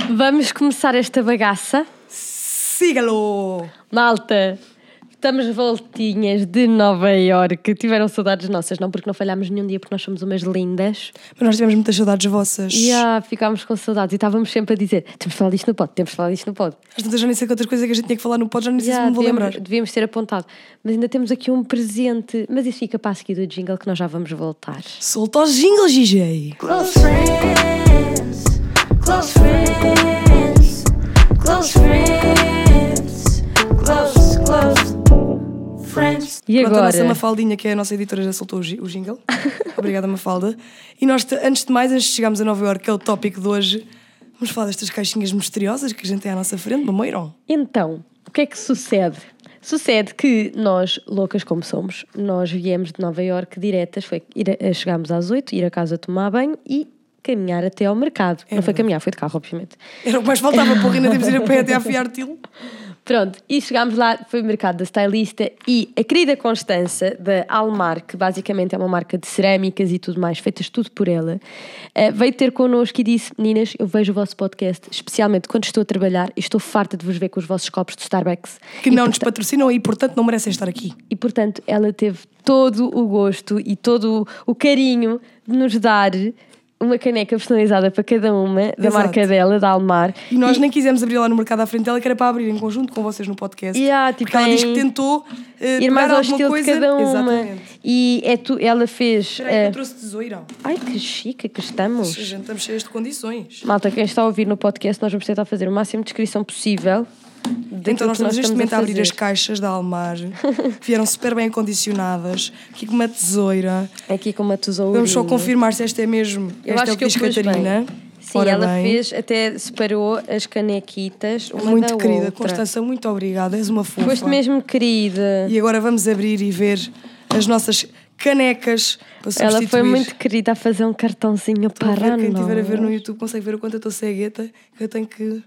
Vamos começar esta bagaça? Siga-lo! Malta, estamos voltinhas de Nova Iorque. Tiveram saudades nossas, não porque não falhámos nenhum dia, porque nós somos umas lindas. Mas nós tivemos muitas saudades vossas. Ficámos com saudades e estávamos sempre a dizer: temos de falar disto no pod, temos de falar disto no pod. Às tantas já nem sei quantas coisas que a gente tinha que falar no pod, já nem sei se me vou lembrar. Devíamos ter apontado. Mas ainda temos aqui um presente. Mas isso fica para a seguir do jingle que nós já vamos voltar. Solta os jingles, DJ! Close friends, close friends, close friends, close friends. E Pronto, agora? a nossa Mafaldinha, que é a nossa editora, já soltou o jingle. Obrigada, Mafalda. E nós, antes de chegarmos a Nova Iorque, que é o tópico de hoje, vamos falar destas caixinhas misteriosas que a gente tem à nossa frente, mameiram. Então, o que é que sucede? Sucede que nós, loucas como somos, nós viemos de Nova Iorque diretas, chegámos às 8, ir a casa tomar banho e caminhar até ao mercado. Não foi caminhar, foi de carro, obviamente. Era o que mais faltava, porra, ainda temos de ir a pé até à Fiartil. Pronto, e chegámos lá, foi o mercado da stylista e a querida Constança, da Almar, que basicamente é uma marca de cerâmicas e tudo mais, feitas tudo por ela, veio ter connosco e disse: meninas, eu vejo o vosso podcast, especialmente quando estou a trabalhar e estou farta de vos ver com os vossos copos de Starbucks. Que não nos patrocinam e, portanto, não merecem estar aqui. E, portanto, ela teve todo o gosto e todo o carinho de nos dar uma caneca personalizada para cada uma, da Exato. marca dela, da Almar. E nós nem quisemos abrir lá no mercado à frente dela, que era para abrir em conjunto com vocês no podcast. Tipo, porque ela diz que tentou ir mais ao estilo coisa. de cada uma. Exatamente. E ela fez... Espera aí que eu trouxe tesoura. Ai, que chique que estamos. A gente estamos cheios de condições. Malta, quem está a ouvir no podcast, nós vamos tentar fazer o máximo de descrição possível. Então nós estamos neste momento a abrir fazer as caixas da Almar, que vieram super bem acondicionadas, aqui com uma tesoura. Aqui com uma tesoura. Vamos só confirmar se esta é mesmo. Eu Esta acho é o que eu diz pus Catarina. bem. Sim, Ora ela bem. fez, até separou as canequitas uma Muito da querida, outra. Constança, muito obrigada, és uma fofa. Foste mesmo querida. E agora vamos abrir e ver as nossas canecas para substituir. Ela foi muito querida a fazer um cartãozinho Estou a ver, para quem nós. estiver a ver no YouTube consegue ver o quanto eu estou cegueta, que eu tenho que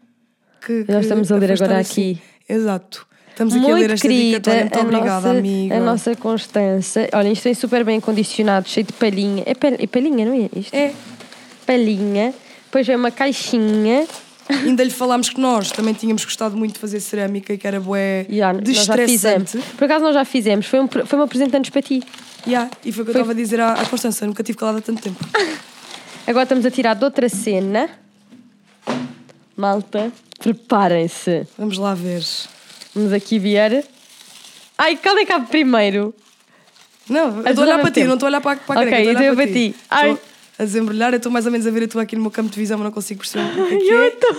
Nós estamos a ler afastar agora assim. aqui. Exato. Estamos aqui Muito a ler esta querida, dedicatória. Muito obrigada, amiga. A nossa Constança. Olha, isto vem super bem condicionado, cheio de palhinha. É palhinha, não é isto? É. Palhinha. Depois vem uma caixinha. Ainda lhe falámos que nós também tínhamos gostado muito de fazer cerâmica e que era bué Nós já destressante. fizemos. Por acaso nós já fizemos. Foi uma apresentante para ti. E foi o que eu estava a dizer à Constança. Nunca tive calada tanto tempo. Agora estamos a tirar de outra cena. Malta, preparem-se. Vamos lá ver. Vamos aqui ver. Ai, qual é que cabe primeiro? Não, eu As estou a olhar duas ao para ti, mesmo não estou a olhar para a caneca. Ok, estou a então olhar eu para ti. Ai. Estou a desembrulhar, eu estou mais ou menos a ver a tua aqui no meu campo de visão, mas não consigo perceber o que é que Eu é. estou...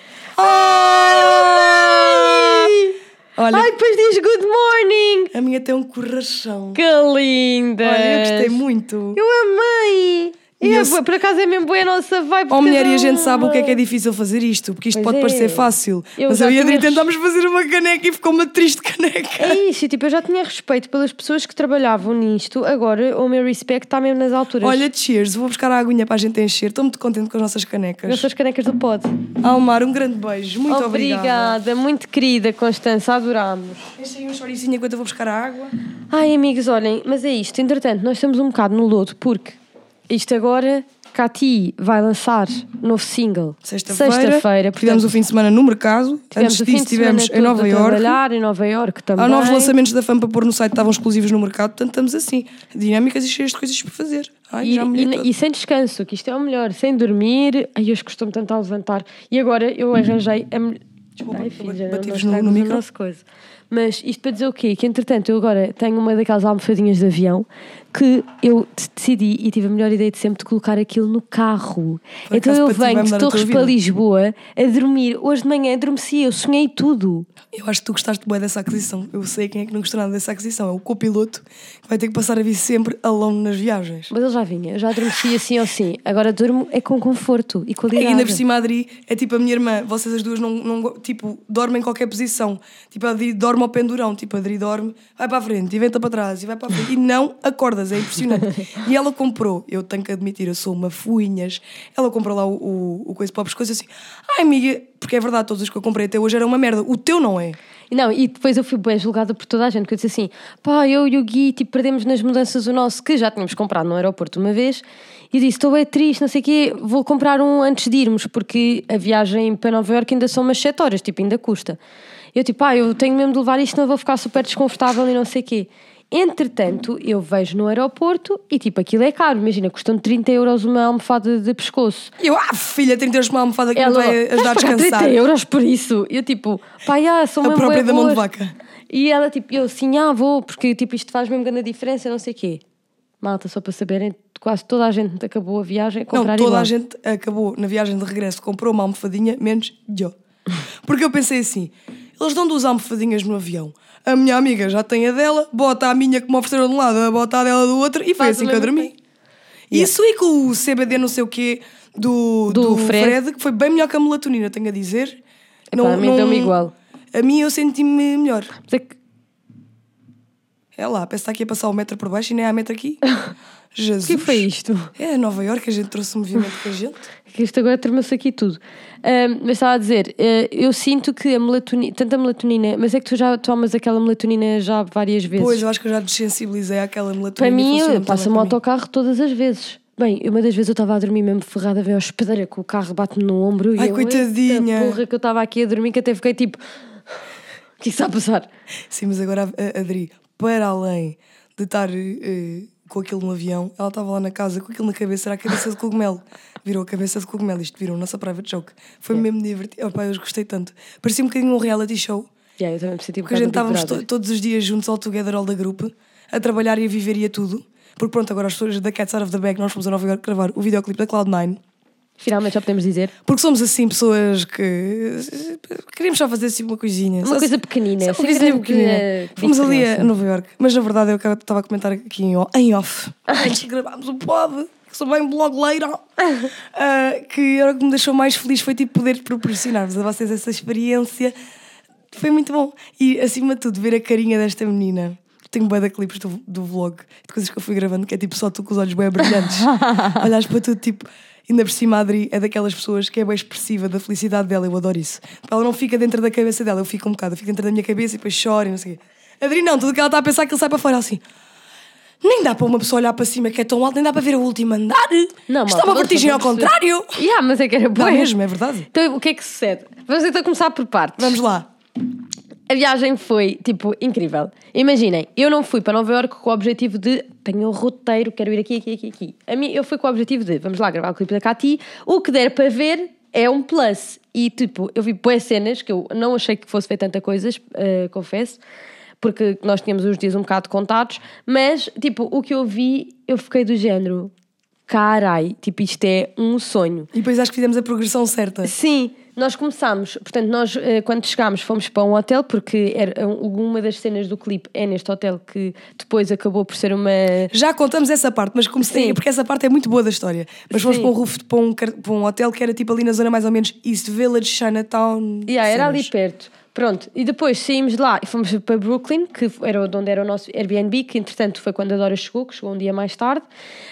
Ai! Olha, Ai, depois diz good morning. a minha tem um coração. Que linda. Olha, eu gostei muito. Eu amei. E eu Por acaso é mesmo boa a nossa vibe. Oh, mulher, e a gente uma. sabe o que é difícil fazer isto, porque isto Pois pode é. parecer fácil. Eu Mas já eu e a Adri tinha- tentámos fazer uma caneca e ficou uma triste caneca. É isso, tipo, eu já tinha respeito pelas pessoas que trabalhavam nisto. Agora o meu respect está mesmo nas alturas. Olha, cheers, vou buscar a aguinha para a gente encher. Estou muito contente com as nossas canecas. Essas canecas do pod. Almar, um grande beijo. Muito obrigada. Obrigada, muito querida Constança, adorámos. Enche aí um choricinho enquanto eu vou buscar a água. Ai, amigos, olhem, mas é isto. Entretanto, nós estamos um bocado no lodo porque isto agora, Cati vai lançar novo single. Sexta-feira. Tivemos o fim de semana no mercado. Antes disso estivemos em Nova Iorque. trabalhar em Nova Iorque também. Há novos lançamentos da Fama para pôr no site, estavam exclusivos no mercado. Portanto, estamos assim, dinâmicas e cheias de coisas para fazer. Ai, já me E sem descanso, que isto é o melhor. Sem dormir. Ai, hoje costumo tanto a levantar. E agora eu arranjei a melhor... Desculpa, Ai, filha, bati-vos não no micro. nossa coisa. Mas isto para dizer o quê? Que entretanto eu agora tenho uma daquelas almofadinhas de avião que eu decidi e tive a melhor ideia de sempre de colocar aquilo no carro. Por Então acaso, eu para ti venho vai de mudar a tua Torres vida. para Lisboa a dormir. Hoje de manhã adormeci, eu sonhei tudo. Eu acho que tu gostaste bem dessa aquisição. Eu sei quem é que não gostou nada dessa aquisição. É o copiloto que vai ter que passar a vir sempre alone nas viagens. Mas ele já vinha, eu já adormeci assim ou assim. Agora durmo é com conforto e E qualidade. ainda por cima a Adri é tipo a minha irmã. Vocês as duas não tipo, dormem em qualquer posição. Tipo, a Adri dorme ao pendurão. Tipo, a Adri dorme, vai para a frente e venta para trás e vai para a frente. E não acordas, é impressionante. E ela comprou, eu tenho que admitir, eu sou uma fuinhas. Ela comprou lá o coisa para o pescoço e assim, ai amiga, porque é verdade, todos os que eu comprei até hoje eram uma merda. O teu não é. Não, e depois eu fui bem julgada por toda a gente, que eu disse assim, pá, eu e o Gui, tipo, perdemos nas mudanças o nosso, que já tínhamos comprado no aeroporto uma vez, e eu disse, estou bem triste, não sei o quê, vou comprar um antes de irmos, porque a viagem para Nova Iorque ainda são umas 7 horas, tipo, ainda custa. Eu tipo, eu tenho mesmo de levar isto, senão vou ficar super desconfortável e não sei o quê. Entretanto, eu vejo no aeroporto e tipo, aquilo é caro, imagina, custam 30 euros uma almofada de pescoço. E eu, filha, 30 euros por uma almofada que não Ela, vai ajudar a "Vais pagar descansar. 30 euros por isso?" Eu tipo, pá, são A mesmo própria bué da mão de boas. vaca. E ela tipo, eu sim, vou, porque tipo, isto faz mesmo grande diferença, não sei o quê. Malta, só para saberem, quase toda a gente acabou a viagem a comprar Não, toda igual. a gente acabou na viagem de regresso, comprou uma almofadinha, menos eu. Porque eu pensei assim, eles dão 2 almofadinhas no avião. A minha amiga já tem a dela, bota a minha que me ofereceram de um lado, bota a dela do outro e foi Faz assim o que eu mesmo dormi. Isso e com o CBD não sei o quê do Fred, que foi bem melhor que a melatonina, tenho a dizer. Epá, a mim deu-me igual. A mim eu senti-me melhor. Mas é que- É lá, parece que está aqui a passar o metro por baixo e nem há metro aqui. Jesus. O que foi isto? É Nova Iorque, a gente trouxe movimento com a gente. Que isto agora tremeu-se aqui tudo. Mas estava a dizer, eu sinto que a melatonina, tanta melatonina, mas é que tu já tomas aquela melatonina já várias vezes. Pois, eu acho que eu já dessensibilizei àquela melatonina. Para e mim, funciona muito passa-me bem o para mim. autocarro todas as vezes. Bem, uma das vezes eu estava a dormir mesmo ferrada, veio a hospedeira com o carro, bate-me no ombro. Ai, e eu, coitadinha. "Eita porra, que eu estava aqui a dormir, que até fiquei tipo, o que está a passar?" Sim, mas agora a Adri, para além de estar com aquilo no avião, ela estava lá na casa com aquilo na cabeça, era a cabeça de cogumelo. Virou a cabeça de cogumelo, isto virou a nossa private joke. Foi mesmo divertido. Opa, eu gostei tanto. Parecia um bocadinho um reality show. Eu também me senti um Porque a gente bocado estávamos Big Brother. todos os dias juntos, all together, all da grupo, a trabalhar e a viver e a tudo. Porque pronto, agora as pessoas da Cats Out of the Bag, nós fomos a Nova Iorque gravar o videoclipe da Cloud9. Finalmente já podemos dizer. Porque somos assim pessoas que queríamos só fazer assim uma coisinha. Uma coisa pequenina, Uma sem coisinha grande, pequenina. Fomos ali diferença. a Nova Iorque. Mas na verdade eu estava a comentar aqui em off. Antes de gravarmos o pod, que sou bem blogleira. Que era o que me deixou mais feliz foi tipo poder proporcionar-vos a vocês essa experiência. Foi muito bom. E acima de tudo, ver a carinha desta menina. Tenho bué de clipes do vlog, de coisas que eu fui gravando, que é tipo só tu com os olhos bem brilhantes. Olhas para tudo, tipo, ainda por cima a Adri é daquelas pessoas que é bem expressiva da felicidade dela, eu adoro isso. Ela não fica dentro da cabeça dela, eu fico um bocado, eu fico dentro da minha cabeça e depois choro e não sei o quê. Adri não, tudo que ela está a pensar que ele sai para fora assim. Nem dá para uma pessoa olhar para cima que é tão alto, nem dá para ver o último andar. Não, Isto é uma malta, vertigem ao vamos perceber. contrário. Mas é que era Dá bué. mesmo, é verdade. Então o que é que sucede? Vamos então começar por partes. Vamos lá. A viagem foi, tipo, incrível. Imaginem, eu não fui para Nova Iorque com o objetivo de tenho um roteiro, quero ir aqui. Eu fui com o objetivo de vamos lá gravar o clipe da Cati, o que der para ver é um plus. E tipo, eu vi boas cenas que eu não achei que fosse ver tanta coisas, confesso, porque nós tínhamos os dias um bocado contados, mas tipo, o que eu vi, eu fiquei do género, carai, tipo, isto é um sonho. E depois acho que fizemos a progressão certa. Sim, nós começámos, portanto, nós quando chegámos fomos para um hotel, porque uma das cenas do clipe é neste hotel que depois acabou por ser uma... Já contamos essa parte, mas comecei, Sim. porque essa parte é muito boa da história. Mas fomos Sim. para um roof, para um hotel que era tipo ali na zona mais ou menos East Village, Chinatown. Era ali cenas. perto. Pronto, e depois saímos de lá e fomos para Brooklyn, que era onde era o nosso Airbnb, que entretanto foi quando a Dora chegou, que chegou um dia mais tarde.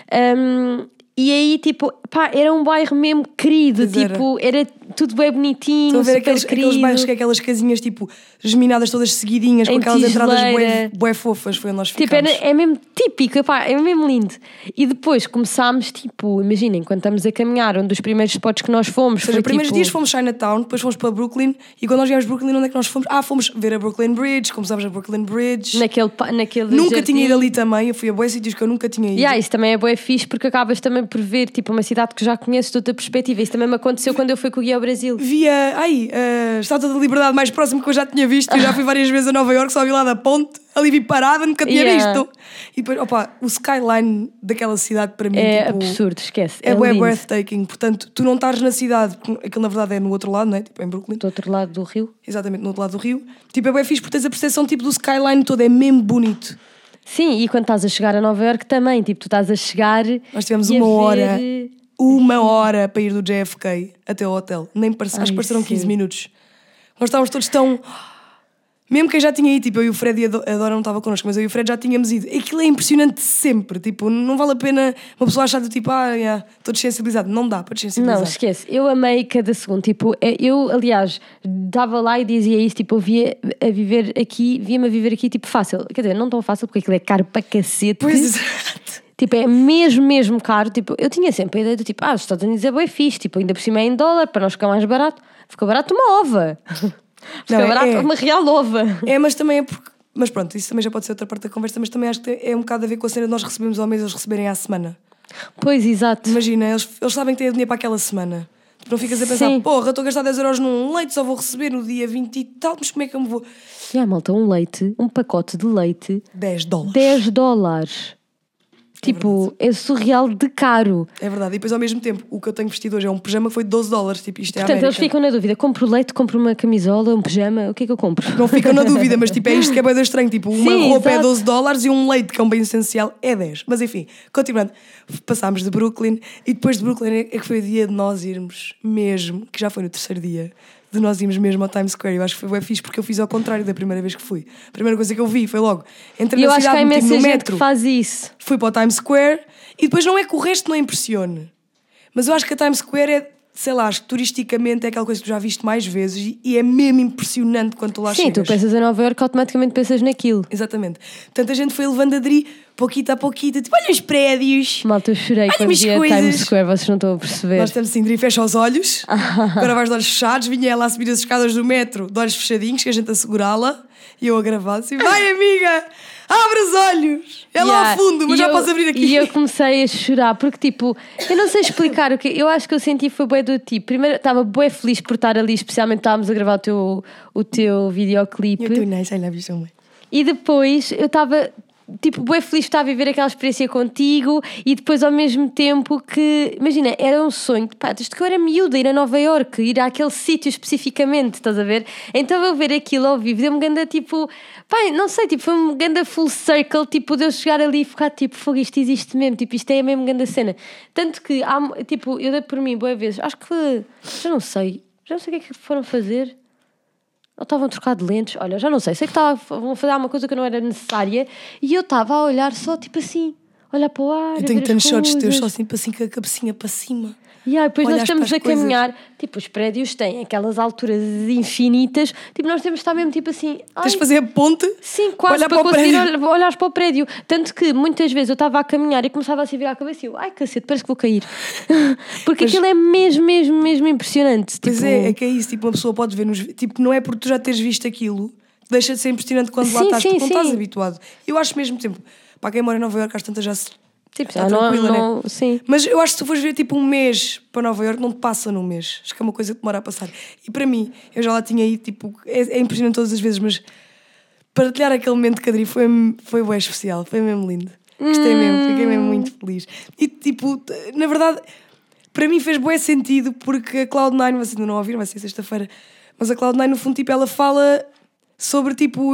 E aí, tipo, era um bairro mesmo querido, Pois tipo, era tudo bem bonitinho, Estão a ver super aqueles querido. bairros que é aquelas casinhas tipo geminadas todas seguidinhas, com Em aquelas entradas tijoleira. bué fofas, foi onde nós Tipo, ficámos. é mesmo típico, é mesmo lindo. E depois começámos, tipo, imaginem, quando estamos a caminhar, um dos primeiros spots que nós fomos Ou seja, foi os primeiros tipo, dias fomos Chinatown, depois fomos para Brooklyn, e quando nós viemos a Brooklyn, onde é que nós fomos? Fomos ver a Brooklyn Bridge, começámos a Brooklyn Bridge. naquele Nunca jardim. tinha ido ali também, eu fui a bué sítios que eu nunca tinha ido. Isso também é bué fixe porque acabas também por ver tipo, uma cidade que já conheces de outra perspectiva. Isso também me aconteceu quando eu fui com o Gui ao Brasil. Via a Estátua da Liberdade mais próximo que eu já tinha visto. Eu já fui várias vezes a Nova Iorque, só vi lá da ponte, ali vi parada, nunca tinha visto. E depois, o skyline daquela cidade para mim É tipo, absurdo, esquece. é bué lindo. breathtaking. Portanto, tu não estás na cidade, porque aquilo na verdade é no outro lado, não é? Tipo, em Brooklyn. Do outro lado do rio. Exatamente, no outro lado do rio. Tipo, é bué fixe porque tens a percepção tipo, do skyline todo, é mesmo bonito. Sim, e quando estás a chegar a Nova Iorque também, tipo, tu estás a chegar. Nós tivemos e a uma hora para ir do JFK até ao hotel. Nem acho que pareceram 15 sim. minutos. Nós estávamos todos tão... Mesmo quem já tinha ido, tipo, eu e o Fred e a Dora não estava connosco, mas eu e o Fred já tínhamos ido. Aquilo é impressionante sempre, tipo, não vale a pena uma pessoa achar do tipo, estou dessensibilizado. Não dá para dessensibilizar. Não, esquece. Eu amei cada segundo. Tipo, eu, aliás, estava lá e dizia isso. Tipo, eu via-me a viver aqui, tipo, fácil. Quer dizer, não tão fácil, porque aquilo é caro para cacete. Pois, exato. Tipo, é mesmo caro. Tipo, eu tinha sempre a ideia do tipo, os Estados Unidos é bué fixe. Tipo, ainda por cima é em dólar, para nós ficar mais barato. Ficou barato uma ova. Ficou barato uma real ova. Mas também é porque... Mas pronto, isso também já pode ser outra parte da conversa, mas também acho que é um bocado a ver com a cena de nós recebemos ao mês, eles receberem à semana. Pois, exato. Imagina, eles sabem que têm dinheiro para aquela semana. Tipo, não ficas a pensar, Sim. porra, estou a gastar 10 euros num leite, só vou receber no dia 20 e tal, mas como é que eu me vou... Malta, um pacote de leite... $10. $10. Tipo, é surreal de caro. É verdade, e depois ao mesmo tempo, o que eu tenho vestido hoje é um pijama que foi $12. Tipo, isto é Portanto, América. eles ficam na dúvida. Compro leite, compro uma camisola, um pijama, o que é que eu compro? Não ficam na dúvida, mas tipo, é isto que é bem estranho. Tipo, uma Sim, roupa exato. é $12 e um leite, que é um bem essencial, é 10. Mas enfim, continuando, passámos de Brooklyn e depois de Brooklyn é que foi o dia de nós irmos mesmo, que já foi no terceiro dia, de nós irmos mesmo ao Times Square. Eu acho que foi bem fixe porque eu fiz ao contrário da primeira vez que fui. A primeira coisa que eu vi foi logo, entrei E eu na acho que há cidade, meti-me imensa no gente metro, que faz isso. fui para o Times Square e depois não é que o resto não impressione. Mas eu acho que a Times Square é, sei lá, acho que turisticamente é aquela coisa que tu já viste mais vezes e é mesmo impressionante quando tu lá Sim, chegas. tu pensas em Nova Iorque, automaticamente pensas naquilo. Exatamente. Portanto, a gente foi levando a Dri pouquinho a pouquinho, tipo, olha os prédios. Malta, eu chorei Olha quando umas vi a coisas. Times Square, vocês não estão a perceber. Nós estamos assim, Dri, fecha os olhos, agora vais de olhos fechados, vinha ela a subir as escadas do metro de olhos fechadinhos, que a gente a segurá-la, e eu a gravar assim, vai amiga, abre os olhos, é lá ao fundo, mas já posso abrir aqui. E eu comecei a chorar, porque tipo, eu não sei explicar o que eu acho que eu senti foi bué do tipo, primeiro estava bué feliz por estar ali, especialmente estávamos a gravar o teu videoclipe. Eu estou nice, I love you so much. E depois eu estava tipo bué feliz de estar a viver aquela experiência contigo e depois ao mesmo tempo que, imagina, era um sonho, pá, desde que eu era miúda, ir a Nova Iorque, ir àquele sítio especificamente, estás a ver? Então eu ver aquilo ao vivo deu-me ganda tipo, pá, não sei, tipo, foi um ganda full circle, tipo, de eu chegar ali e ficar tipo, fogo, isto existe mesmo, tipo, isto é a mesmo ganda cena. Tanto que, tipo, eu dei por mim boas vezes, acho que, já não sei o que é que foram fazer. Ou estavam a trocar de lentes, olha, já não sei que estavam a fazer uma coisa que não era necessária e eu estava a olhar só tipo assim, olhar para o ar. Eu tenho tantos shots teus só assim com a cabecinha para cima. E depois nós Olhaste estamos para a as coisas. caminhar, tipo, os prédios têm aquelas alturas infinitas, tipo, nós temos de estar mesmo tipo assim. Tens de fazer a ponte, Sim, quase olhar para para o conseguir prédio. olhar para o prédio. Tanto que muitas vezes eu estava a caminhar e começava a se virar a cabeça e eu, ai cacete, parece que vou cair. Porque aquilo é mesmo impressionante. Pois tipo... é que é isso, tipo, uma pessoa pode ver tipo, não é porque tu já teres visto aquilo, deixa de ser impressionante quando lá estás, porque não estás habituado. Eu acho mesmo tempo, para quem mora em Nova Iorque, às tantas já se... Tipo, está tranquila, não, né? sim. Mas eu acho que se tu fores ver tipo um mês para Nova Iorque, não te passa num mês. Acho que é uma coisa que demora a passar. E para mim, eu já lá tinha ido, tipo, é impressionante todas as vezes, mas partilhar aquele momento que a Adri foi bem especial, foi mesmo lindo. Gostei mesmo, fiquei mesmo muito feliz. E tipo, na verdade, para mim fez bué sentido, porque a Cloud9, vocês ainda não ouviram, vai ser sexta-feira, mas a Cloud9 no fundo, tipo, ela fala sobre, tipo,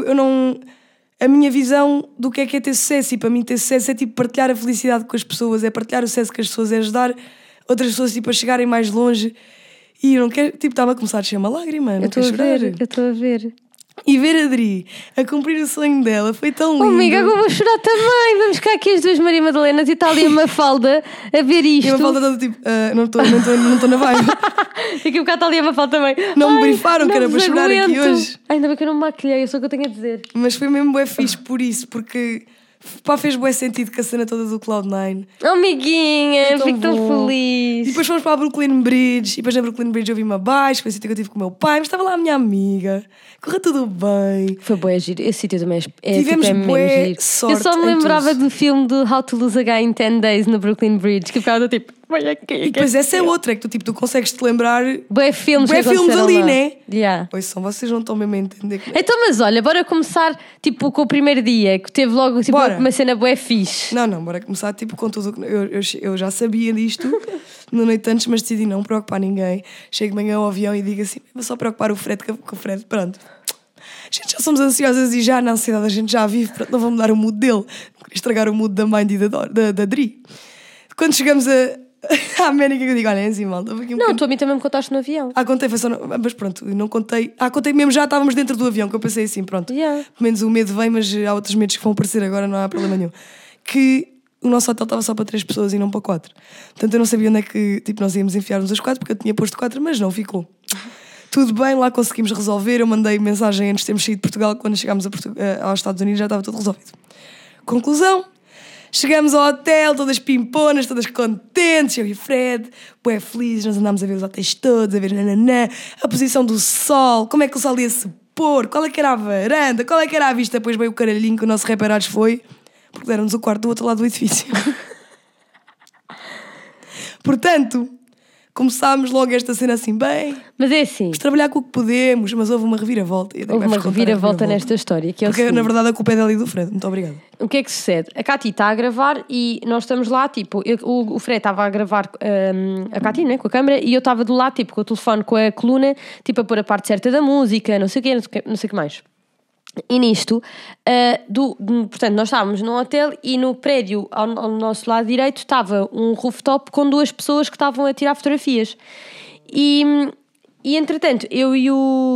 a minha visão do que é ter sucesso, e para mim ter sucesso é tipo partilhar a felicidade com as pessoas, é partilhar o sucesso com as pessoas, é ajudar outras pessoas tipo, a chegarem mais longe. E eu não quero, tipo, estava a começar a encher uma lágrima, não quero chorar. Eu estou a ver. E ver a Adri a cumprir o sonho dela foi tão lindo. Oh amiga, agora vou chorar também. Vamos cá aqui as duas Maria Madalenas e está ali a Mafalda a ver isto. E uma falta toda tipo, não estou na vibe. Daqui a bocado está ali a Mafalda também. Não me brifaram, que era para chorar aqui hoje. Ainda bem que eu não me maquilhei, é só o que eu tenho a dizer. Mas foi mesmo bué fixe por isso, porque pá, fez bué sentido com a cena toda do Cloud9. Oh, amiguinha, fico tão bom. feliz. E depois fomos para a Brooklyn Bridge, e depois na Brooklyn Bridge eu vim-me abaixo, foi o sítio que eu tive com o meu pai, mas estava lá a minha amiga, correu tudo bem. Foi bué giro, esse sítio também Tivemos mesmo bué giro. sorte Eu só me em lembrava tudo. do filme do How to Lose a Guy in 10 Days no Brooklyn Bridge, que ficava tipo, vai aqui. E depois essa é outra, é que tu consegues te lembrar Bué filmes bué que filmes aconteceram ali, lá. né? Yeah. Pois são, vocês não estão mesmo a entender. Então, mas olha, bora começar tipo com o primeiro dia, que teve logo tipo, Bora. uma cena bué fixe. Não, bora começar tipo com tudo. Eu já sabia disto no noite antes, mas decidi não preocupar ninguém. Chego de manhã ao avião e digo assim, vou só preocupar o Fred com o Fred, pronto. A gente já somos ansiosas e já na ansiedade a gente já vive, pronto, não vou mudar o mood dele. Não queria estragar o mood da mãe e da Dri. Quando chegamos à América que eu digo, olha, é assim, malta. Não, tu a mim também me contaste no avião. Contei, foi só. Mas pronto, não contei. Contei mesmo, já estávamos dentro do avião, que eu pensei assim, pronto. Yeah. Pelo menos o medo vem, mas há outros medos que vão aparecer agora, não há problema nenhum. Que o nosso hotel estava só para 3 pessoas e não para 4. Portanto, eu não sabia onde é que tipo, nós íamos enfiar-nos as 4, porque eu tinha posto 4, mas não ficou. Tudo bem, lá conseguimos resolver. Eu mandei mensagem antes de termos saído de Portugal, quando chegámos aos Estados Unidos já estava tudo resolvido. Conclusão. Chegamos ao hotel, todas pimponas, todas contentes, eu e o Fred, bué felizes, nós andámos a ver os hotéis todos, a ver nananã, a posição do sol, como é que o sol ia se pôr, qual é que era a varanda, qual é que era a vista, depois veio o caralhinho que o nosso reparados foi, porque deram-nos o quarto do outro lado do edifício. Portanto, começámos logo esta cena assim, bem, Mas é assim, vamos trabalhar com o que podemos, mas houve uma reviravolta. houve uma reviravolta nesta história, que é o Porque na seguinte. verdade a culpa é dela e do Fred, muito obrigada. O que é que sucede? A Cati está a gravar e nós estamos lá, tipo, o Fred estava a gravar a Cati, né, com a câmera, e eu estava do lado, tipo, com o telefone, com a coluna, tipo, a pôr a parte certa da música, não sei o quê, não sei o que mais. E nisto, portanto, nós estávamos num hotel e no prédio ao nosso lado direito estava um rooftop com 2 pessoas que estavam a tirar fotografias. E entretanto, eu e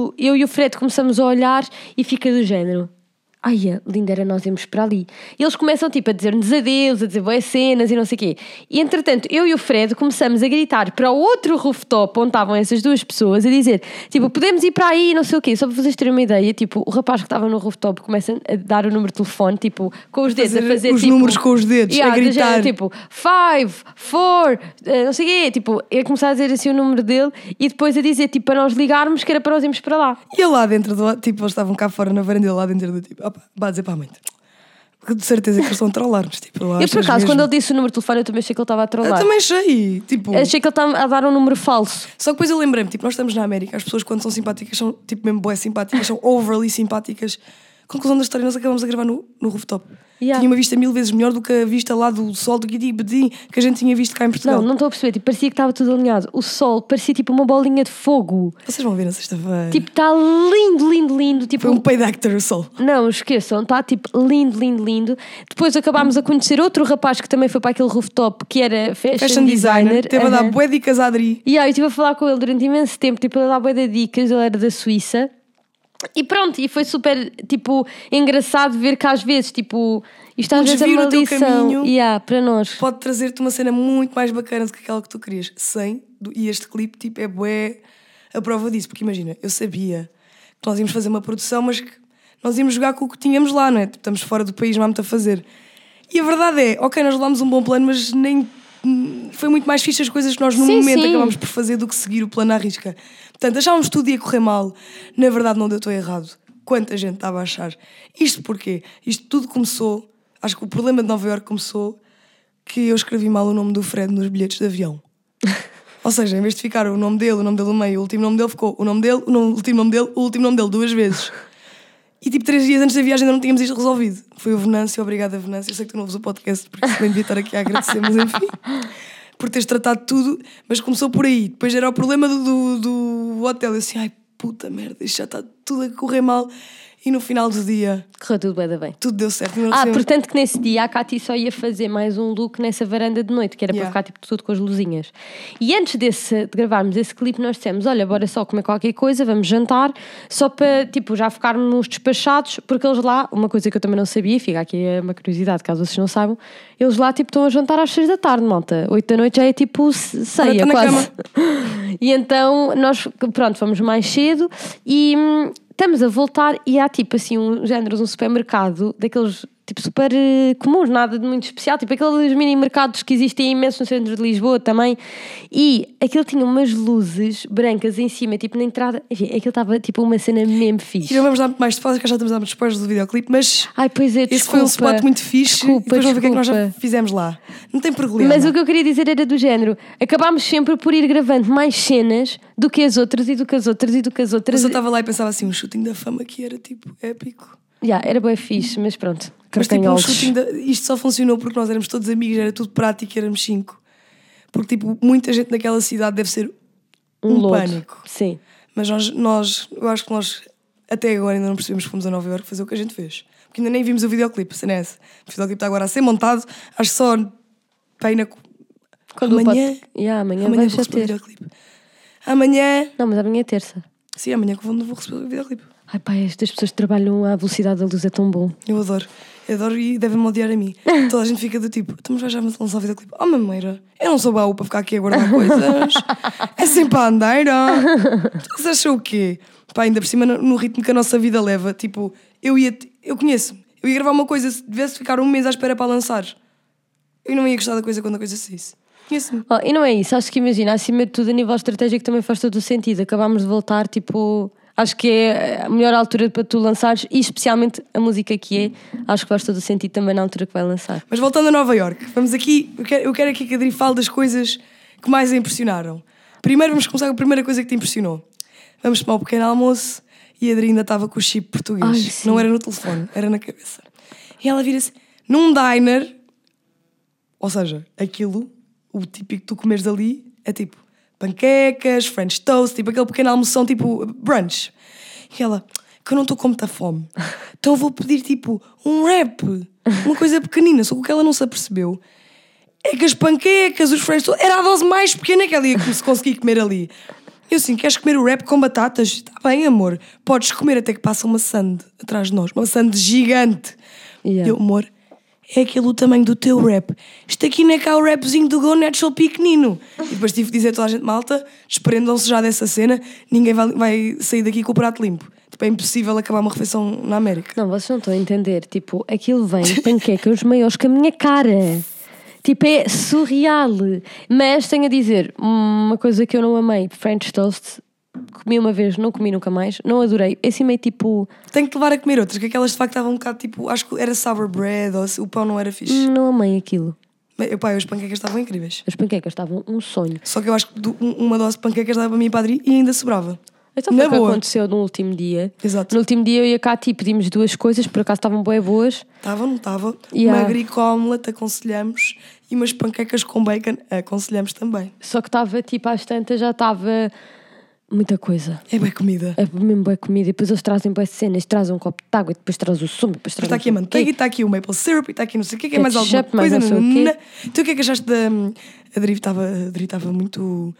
o Fred começamos a olhar e fica do género. Ai, linda, era nós irmos para ali. E eles começam tipo a dizer-nos adeus, a dizer boas cenas e não sei o quê. E entretanto, eu e o Fred começamos a gritar para o outro rooftop onde estavam essas 2 pessoas a dizer, tipo, podemos ir para aí, não sei o quê. Só para vocês terem uma ideia, tipo, o rapaz que estava no rooftop começa a dar o número de telefone, tipo, com os dedos, a fazer os tipo, números com os dedos, a do gritar. género, tipo, 5, 4, não sei o quê. Tipo, ele começar a dizer assim o número dele e depois a dizer, tipo, para nós ligarmos que era para nós irmos para lá. E eu lá dentro do. Tipo, eles estavam cá fora na varanda, lá dentro do tipo. Opa, vá dizer para a mãe. Porque de certeza que eles estão a trollar-nos. Tipo, Eu, por acaso, quando ele disse o número de telefone, eu também achei que ele estava a Eu trollar. também achei. Tipo. Achei que ele estava a dar um número falso. Só que depois eu lembrei-me, tipo, nós estamos na América, as pessoas quando são simpáticas são, tipo, mesmo bué simpáticas, são overly simpáticas. Conclusão da história, nós acabamos a gravar no rooftop. Yeah. Tinha uma vista 1000 vezes melhor do que a vista lá do sol do Guidi-Bedim que a gente tinha visto cá em Portugal. Não estou a perceber. Tipo, parecia que estava tudo alinhado. O sol parecia tipo uma bolinha de fogo. Vocês vão ver na sexta-feira. Tipo, está lindo, lindo, lindo. Tipo, Foi um paid actor o sol. Não, esqueçam, está tipo lindo, lindo, lindo. Depois acabámos a conhecer outro rapaz que também foi para aquele rooftop, que era fashion designer. Teve a dar bué dicas à Adri. E aí eu estive a falar com ele durante imenso tempo, tipo, ele a dar bué de dicas, ele era da Suíça. E pronto, e foi super, tipo, engraçado ver que às vezes, tipo, isto às vezes é desvio uma no teu lição. caminho Para nós. Pode trazer-te uma cena muito mais bacana do que aquela que tu querias. E este clipe, tipo, é bué a prova disso. Porque imagina, eu sabia que nós íamos fazer uma produção, mas que nós íamos jogar com o que tínhamos lá, não é? Tipo, estamos fora do país, não há muito a fazer. E a verdade é, ok, nós levámos um bom plano, mas nem... Foi muito mais fixe as coisas que nós no momento acabámos por fazer do que seguir o plano à risca. Portanto, achávamos que tudo ia correr mal. Na verdade, não deu tão errado. Quanta gente estava a achar. Isto porquê? Isto tudo começou... Acho que o problema de Nova Iorque começou que eu escrevi mal o nome do Fred nos bilhetes de avião. Ou seja, em vez de ficar o nome dele no meio, o último nome dele ficou o nome dele, o último nome dele, o último nome dele 2 vezes. E tipo 3 dias antes da viagem ainda não tínhamos isto resolvido. Foi o Venâncio, obrigada Venâncio. Eu sei que tu não ouves o podcast porque nem devia estar aqui a agradecer, mas enfim, por teres tratado tudo. Mas começou por aí. Depois era o problema do hotel. Eu assim, ai puta merda, isto já está tudo a correr mal. E no final do dia Correu tudo bem. tudo deu certo. Portanto que nesse dia a Cati só ia fazer mais um look nessa varanda de noite, que era para ficar tipo tudo com as luzinhas. E antes de gravarmos esse clipe nós dissemos, olha, bora só comer qualquer coisa, vamos jantar, só para tipo já ficarmos despachados, porque eles lá, uma coisa que eu também não sabia, fica aqui uma curiosidade, caso vocês não saibam, eles lá tipo estão a jantar às 6 da tarde, malta. 8 da noite já é tipo ceia, quase. E então nós, pronto, fomos mais cedo e... estamos a voltar e há tipo assim um género de um supermercado daqueles tipo super comuns, nada de muito especial, tipo aqueles mini mercados que existem imensos no centro de Lisboa também, e aquilo tinha umas luzes brancas em cima, tipo na entrada, enfim, aquilo estava tipo uma cena mesmo fixe. E não vamos dar muito mais de fase, que já estamos a dar muito spoilers do videoclipe, mas ai, pois é, esse foi um spot muito fixe. E depois vamos ver o que é que nós já fizemos lá. Não tem problema. Mas o que eu queria dizer era do género, acabámos sempre por ir gravando mais cenas do que as outras e do que as outras e do que as outras. Eu só estava lá e pensava assim, um shooting da fama que era tipo épico. Era bem fixe, mas pronto. Mas tipo, isto só funcionou porque nós éramos todos amigos, era tudo prático, éramos 5. Porque tipo, muita gente naquela cidade deve ser um pânico. Sim. Mas eu acho que nós até agora ainda não percebemos que fomos a Nova Iorque fazer o que a gente fez. Porque ainda nem vimos o videoclipe, se não é esse. O videoclipe está agora a ser montado, acho que só para ir Quando Amanhã? amanhã Amanhã vais vou a receber o ter. videoclipe. Amanhã... Não, mas amanhã é terça. Sim, amanhã que vou receber o videoclipe. Ai pá, estas pessoas que trabalham à velocidade da luz é tão bom. Eu adoro. Eu adoro e devem-me odiar a mim. Toda a gente fica do tipo, mas vais já lançar o videoclipe. Oh, mameira, eu não sou baú para ficar aqui a guardar coisas. É sempre a andeira. Vocês acham o quê? Pá, ainda por cima no ritmo que a nossa vida leva. Tipo, eu conheço-me. Eu ia gravar uma coisa, se tivesse ficar um mês à espera para lançar. Eu não ia gostar da coisa quando a coisa saísse. Conheço-me. Oh, e não é isso, acho que imagina, acima de tudo a nível estratégico também faz todo o sentido. Acabámos de voltar, tipo, acho que é a melhor altura para tu lançares e especialmente a música que é, acho que faz todo o sentido também na altura que vai lançar. Mas voltando a Nova Iorque, vamos aqui, eu quero aqui que a Adri fale das coisas que mais a impressionaram. Primeiro vamos começar com a primeira coisa que te impressionou. Vamos tomar um pequeno almoço e a Adri ainda estava com o chip português. Ai, sim. Não era no telefone, era na cabeça. E ela vira-se num diner, ou seja, aquilo, o típico que tu comeres ali, é tipo panquecas, French toast, tipo aquele pequeno almoção, tipo brunch. E ela, que eu não estou com muita fome, então vou pedir tipo um wrap, uma coisa pequenina. Só que o que ela não se apercebeu é que as panquecas, os French toast, era a dose mais pequena que ela ia conseguir comer ali. Eu assim, queres comer o wrap com batatas? Está bem, amor, podes comer até que passa uma sundae atrás de nós, uma sundae gigante. Yeah. Eu, amor, é aquele o tamanho do teu rap. Isto aqui não é cá o rapzinho do Go Natural pequenino. E depois tive de dizer a toda a gente, malta, desprendam-se já dessa cena, ninguém vai sair daqui com o prato limpo. Tipo, é impossível acabar uma refeição na América. Não, vocês não estão a entender, tipo, aquilo vem panquecas maiores que a minha cara. Tipo, é surreal. Mas tenho a dizer, uma coisa que eu não amei, French toast, comi uma vez, não comi nunca mais, não adorei. É assim meio tipo... Tenho que te levar a comer outras, que aquelas de facto estavam um bocado tipo, acho que era sour bread, ou o pão não era fixe. Não amei aquilo. Mas, pá, as panquecas estavam incríveis. As panquecas estavam um sonho. Só que eu acho que uma dose de panquecas dava para mim e para a Adri e ainda sobrava. Então foi o que aconteceu no último dia. Exato. No último dia eu e a Cátia pedimos duas coisas, por acaso estavam bem boas. Estava, não estava? Yeah. Uma Greek omelette aconselhamos e umas panquecas com bacon aconselhamos também. Só que estava tipo às tantas, já estava muita coisa. É bem comida. É mesmo boa comida. E depois eles trazem boas cenas, trazem um copo de água, e depois trazem o sumo, depois Está trazem aqui a manteiga, está aqui o maple syrup, e está aqui não sei o quê, que é mais alguma Ketchup, mais coisa. não sei o quê. Então o que é que achaste da... A Adri estava muito...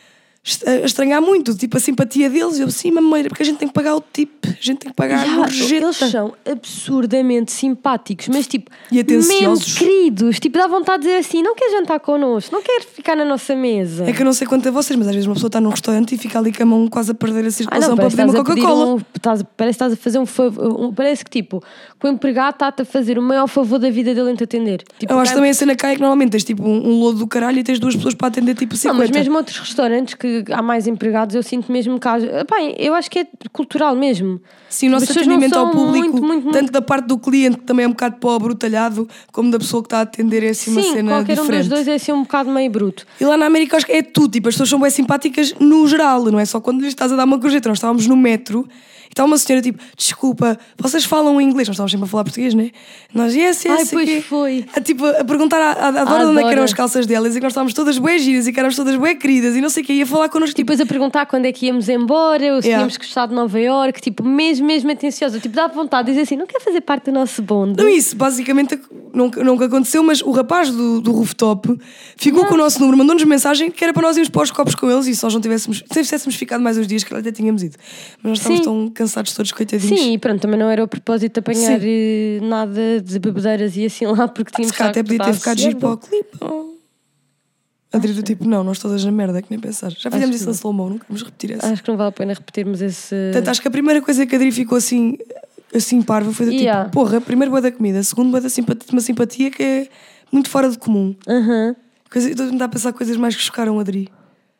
a estranhar muito, tipo a simpatia deles. Eu sim, mameira, porque a gente tem que pagar o tip, a gente tem que pagar a gorjeta. Eles são absurdamente simpáticos, mas tipo, E atenciosos. mesmo queridos. Tipo, dá vontade de dizer assim: não quer jantar connosco, não quer ficar na nossa mesa. É que eu não sei quanto a vocês, mas às vezes uma pessoa está num restaurante e fica ali com a mão quase a perder a circulação para pedir uma Coca-Cola. Parece que estás a fazer um favor. Parece que tipo, que o empregado está-te a fazer o maior favor da vida dele em te atender. Tipo, Eu acho também a cena cá é que normalmente tens tipo um lodo do caralho e tens duas pessoas para atender tipo 50. Não, mas mesmo outros restaurantes que há mais empregados, eu sinto mesmo que há... Bem, eu acho que é cultural mesmo. Sim, o nosso As pessoas não atendimento ao são público, muito- tanto da parte do cliente, que também é um bocado pobre, talhado, como da pessoa que está a atender, é assim uma Sim, cena qualquer diferente. um dos dois é assim um bocado meio bruto. E lá na América acho que é tudo, tipo, as pessoas são bem simpáticas no geral, não é só quando lhes estás a dar uma gorjeta. Nós estávamos no metro e estava uma senhora tipo, desculpa, vocês falam inglês? Nós estávamos sempre a falar português, não é? Nós, yes, Ai, sei pois quê. foi. Tipo, a perguntar à Dora de onde é que eram Dora. as calças delas e que nós estávamos todas bué giras e que éramos todas bué queridas e não sei o quê, ia falar connosco E tipo, depois a perguntar quando é que íamos embora, ou se Yeah. tínhamos gostado de Nova Iorque, tipo, mesmo atenciosa. Tipo, dá vontade de dizer assim: não quer fazer parte do nosso bonde? não, isso basicamente nunca aconteceu, mas o rapaz do rooftop ficou com o nosso número, mandou-nos mensagem que era para nós irmos para os copos com eles e se nós não tivéssemos, se tivéssemos ficado mais uns dias, que até tínhamos ido. Mas nós estávamos Sim. tão cansados todos, coitadinhos. Sim, e pronto, também não era o propósito de apanhar Sim. nada de bebedeiras e assim lá, porque tínhamos Se cá até podia ter estar ficado giro para o sossegado. clipe. Adri do tipo, não, nós todas na merda, que nem pensar. Já fizemos que isso na slow-mo, nunca vamos repetir essa. Acho que não vale a pena repetirmos esse. Portanto, acho que a primeira coisa que a Adri ficou assim parva foi do Yeah. tipo, porra, primeiro bué da comida, segundo bué da simpatia, uma simpatia que é muito fora do comum. Aham. Estou a tentar pensar coisas mais que chocaram a Adri.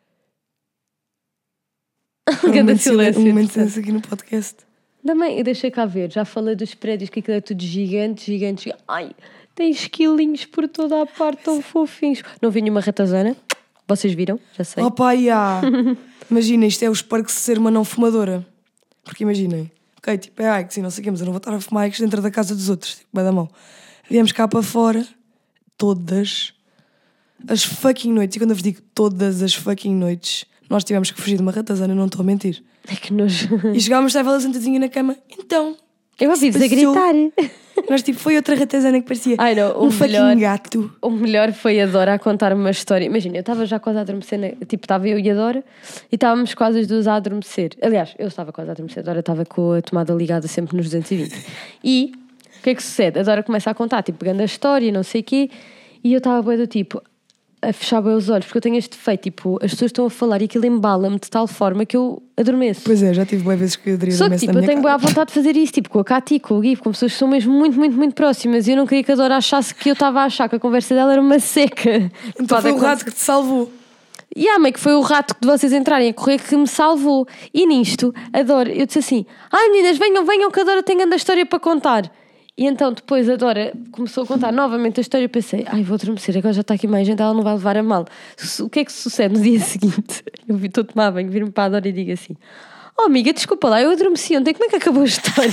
Cada silêncio. Um momento de silêncio aqui no podcast. Também, eu deixei cá ver, já falei dos prédios, que aquilo é tudo gigante. Ai, tem esquilinhos por toda a parte, tão fofinhos. Não vi nenhuma ratazana, vocês viram? Já sei. Oh pá, imagina, isto é o espargo de ser uma não fumadora. Porque imaginem, ok, tipo, é Ike's e não sei o quê, mas eu não vou estar a fumar Ike's dentro da casa dos outros, tipo, vai da mão. Viemos cá para fora, todas as fucking noites, e quando eu vos digo todas as fucking noites, nós tivemos que fugir de uma ratazana, não estou a mentir. É que nojo. E chegámos, estava ela sentadinha na cama, então, Eu ouvi-vos a passou? gritar. Nós tipo, foi outra ratazana que parecia Ai, não, um fucking gato. O melhor foi a Dora a contar-me uma história. Imagina, eu estava já quase a adormecer, tipo, estava eu e a Dora e estávamos quase as duas a adormecer. Aliás, eu estava quase a adormecer, a Dora estava com a tomada ligada sempre nos 220. E o que é que sucede? A Dora começa a contar, tipo, pegando a história, não sei o quê, e eu estava bem do tipo, a fechar bem os olhos, porque eu tenho este defeito, tipo, as pessoas estão a falar e aquilo embala-me de tal forma que eu adormeço. Pois é, já tive boas vezes que eu adorei Só que, tipo, eu tenho boa vontade de fazer isso, tipo, com a Cati, com o Gui, com pessoas que são mesmo muito, muito, muito próximas, e eu não queria que a Dora achasse que eu estava a achar que a conversa dela era uma seca. Então foi o rato que te salvou. E meio que foi o rato de vocês entrarem a correr que me salvou. E nisto, a Dora, eu disse assim, meninas, venham, venham, que a Dora tem grande história para contar. E então depois a Dora começou a contar novamente a história e pensei, vou adormecer, agora já está aqui mais gente, ela não vai levar a mal. O que é que sucede no dia seguinte? Eu estou a tomar banho, viro-me para a Dora e digo assim, amiga, desculpa lá, eu adormeci ontem, como é que acabou a história?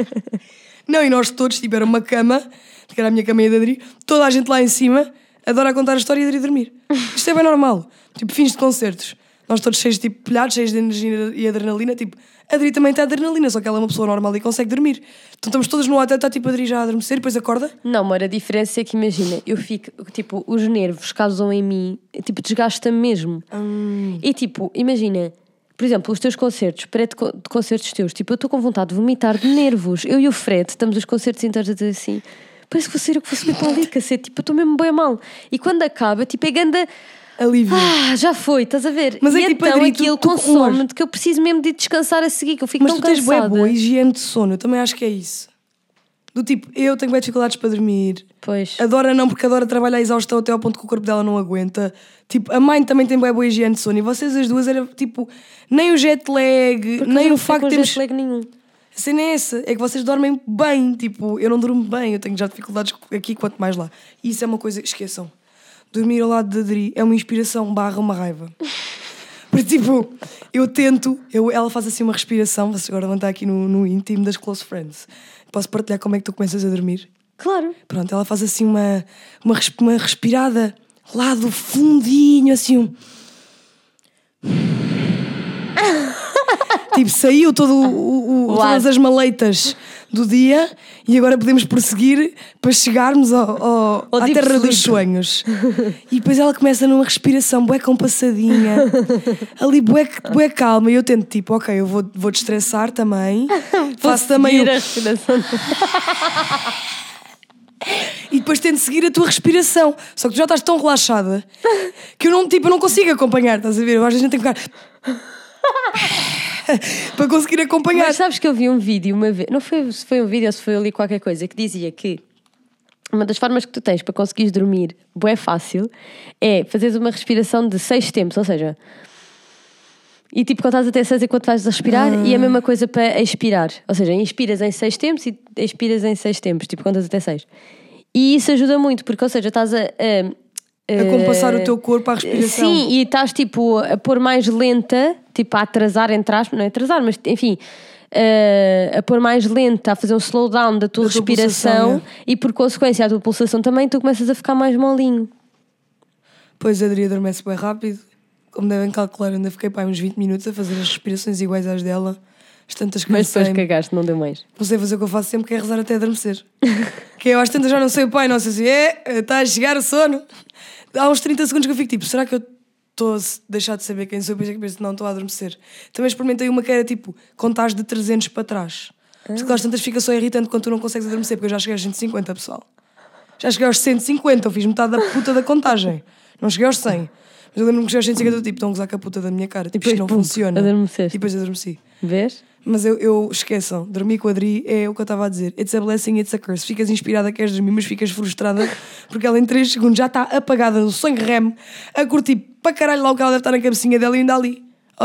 Não, e nós todos, tipo, era uma cama, que era a minha cama e a da Adri, toda a gente lá em cima, a Dora a contar a história e a Adri a dormir. Isto é bem normal, tipo, fins de concertos. Nós todos cheios de tipo, pilhados, cheios de energia e adrenalina, tipo, a Adri também tem adrenalina, só que ela é uma pessoa normal e consegue dormir. Então estamos todas no hotel, está tipo a Adri já a adormecer e depois acorda. Não, amor, a diferença é que imagina, eu fico, tipo, os nervos causam em mim, tipo, desgasta-me mesmo. E tipo, imagina, por exemplo, os teus concertos, de concertos teus, tipo, eu estou com vontade de vomitar de nervos. Eu e o Fred estamos os concertos inteiros a dizer assim, parece que vou ser eu que vou subir para ali, cacete, tipo, eu estou mesmo bem mal. E quando acaba, tipo, é ganda... Alívio. Já foi, estás a ver? Mas e é tipo, então Adri, aquilo tu consome-me de que eu preciso mesmo de descansar a seguir, que eu fico mas tão tu tens cansada. boa higiene de sono, eu também acho que é isso. Do tipo, eu tenho bem dificuldades para dormir. Pois. A Dora não, porque a Dora trabalha a exaustão até ao ponto que o corpo dela não aguenta. Tipo, a mãe também tem bem boa higiene de sono. E vocês as duas era tipo, nem o jet lag, nem o facto de termos... jet lag nenhum. A cena é essa, é que vocês dormem bem. Tipo, eu não durmo bem, eu tenho já dificuldades aqui, quanto mais lá. E isso é uma coisa, esqueçam. Dormir ao lado de Adri é uma inspiração / uma raiva. Porque tipo, eu tento, ela faz assim uma respiração, vocês agora vão estar aqui no íntimo das close friends. Posso partilhar como é que tu começas a dormir? Claro. Pronto, ela faz assim uma respirada lá do fundinho, assim tipo, saiu todas as maleitas do dia e agora podemos prosseguir para chegarmos à terra dos sonhos. E depois ela começa numa respiração bué compassadinha, ali bué calma, e eu tento tipo, ok, eu vou destressar também, faço também a respiração. e depois tento seguir a tua respiração, só que tu já estás tão relaxada que eu não consigo acompanhar, estás a ver? Eu às vezes não tenho que ficar para conseguir acompanhar. Mas sabes que eu vi um vídeo uma vez, não foi se foi um vídeo ou se foi ali qualquer coisa, que dizia que uma das formas que tu tens para conseguires dormir bué fácil é fazeres uma respiração de 6 tempos, ou seja, e tipo contas até 6 enquanto vais a respirar, e a mesma coisa para expirar, ou seja, inspiras em 6 tempos e expiras em 6 tempos, tipo contas até 6. E isso ajuda muito, porque, ou seja, estás a compassar o teu corpo à respiração. Sim, e estás tipo a pôr mais lenta, tipo a atrasar, entre aspas, não é atrasar, mas enfim, a pôr mais lenta, a fazer um slowdown da tua respiração, e por consequência a tua pulsação também, tu começas a ficar mais molinho. Pois a Adri adormece bem rápido, como devem calcular, ainda fiquei para uns 20 minutos a fazer as respirações iguais às dela. As tantas que mas depois cagaste, não deu mais. Não sei fazer o que eu faço sempre, que é rezar até adormecer. Que eu às tantas já não sei o pai, não sei se está a chegar o sono. Há uns 30 segundos que eu fico tipo, será que eu estou a deixar de saber quem sou? Depois é que penso, não, estou a adormecer. Também experimentei uma que era tipo, contares de 300 para trás. Porque às tantas fica só irritante quando tu não consegues adormecer, porque eu já cheguei aos 150, pessoal. Já cheguei aos 150, eu fiz metade da puta da contagem. Não cheguei aos 100. Mas eu lembro-me que cheguei aos 150, eu tipo, estão a gozar com a puta da minha cara. Tipo, isto não funciona. Adormeceste. E depois adormeci. Vês? Mas eu esqueçam, dormir com a Adri é o que eu estava a dizer. It's a blessing, it's a curse. Ficas inspirada, queres dormir, mas ficas frustrada porque ela em 3 segundos já está apagada no sonho REM, a curtir para caralho lá o que ela deve estar na cabecinha dela e ainda ali.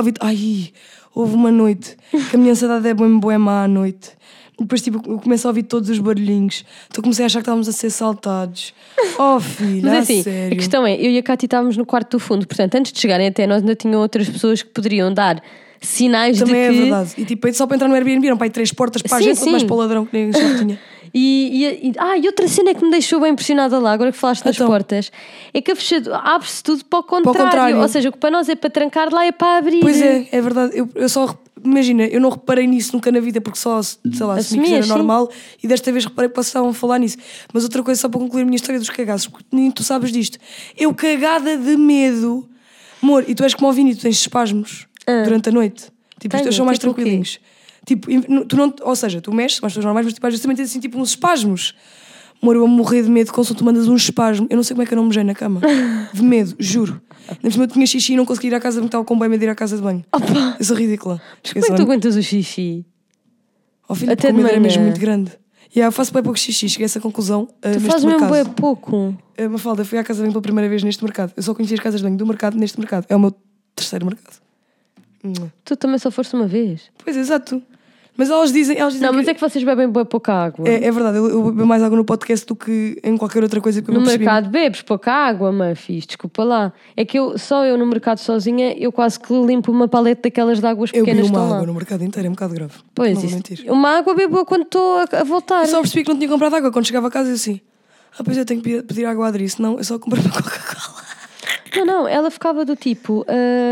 Houve uma noite que a minha ansiedade é bem má à noite. E depois tipo, eu começo a ouvir todos os barulhinhos. Então comecei a achar que estávamos a ser assaltados. Oh filha, mas assim, sério. a questão é, eu e a Cátia estávamos no quarto do fundo, portanto antes de chegarem até nós ainda tinham outras pessoas que poderiam dar sinais também de que... é verdade. E tipo, só para entrar no Airbnb eram para aí 3 portas para a gente, quanto mais para o ladrão que nem já tinha. E outra cena que me deixou bem impressionada lá, agora que falaste das portas, é que a fechadura abre-se tudo para o contrário. Ou seja, o que para nós é para trancar, lá é para abrir. Pois é verdade. Eu só imagina, eu não reparei nisso nunca na vida porque só, sei lá, assumi que era sim. normal e desta vez reparei que passavam a falar nisso. Mas outra coisa, só para concluir a minha história dos cagaços, porque nem tu sabes disto. Eu cagada de medo. Amor, e tu és como o Vini, tu tens espasmos durante a noite. Tipo, os teus são mais tipo o quê? tranquilinhos. Tipo, tu não, ou seja, tu mexes, mas pessoas normais, mas tipo, às vezes também tens assim tipo uns espasmos. Amor, eu a morrer de medo quando tu mandas um espasmo. Eu não sei como é que eu não me mejei na cama. De medo, juro. Depois eu tinha xixi e não conseguia ir à casa de banho, estava com bem medo de ir à casa de banho. Opa! Eu sou ridícula. Como é que tu aguentas o xixi? Oh, filho, Até porque o de medo era manhã? mesmo muito grande. E eu faço bem pouco xixi, cheguei a essa conclusão Tu neste fazes mesmo mercado. bem pouco. Mafalda, fui à casa de banho pela primeira vez neste mercado. Eu só conheci as casas de banho do mercado neste mercado. É o meu terceiro mercado. Tu também só foste uma vez. Pois, exato. Mas elas dizem Não, mas é que vocês bebem bem pouca água. É verdade, eu bebo mais água no podcast do que em qualquer outra coisa que eu No me percebi. mercado bebes pouca água, Mafis, desculpa lá. É que só eu no mercado sozinha, eu quase que limpo uma palete daquelas de águas Eu pequenas bebi que uma estão água lá. no mercado inteiro, é um bocado grave. Pois, não vou isso. mentir. Uma água bebo quando estou a voltar. Eu só percebi que não tinha comprado água. Quando chegava a casa eu assim, pois eu tenho que pedir água à Adri, senão eu só comprei uma Coca-Cola. Não, ela ficava do tipo,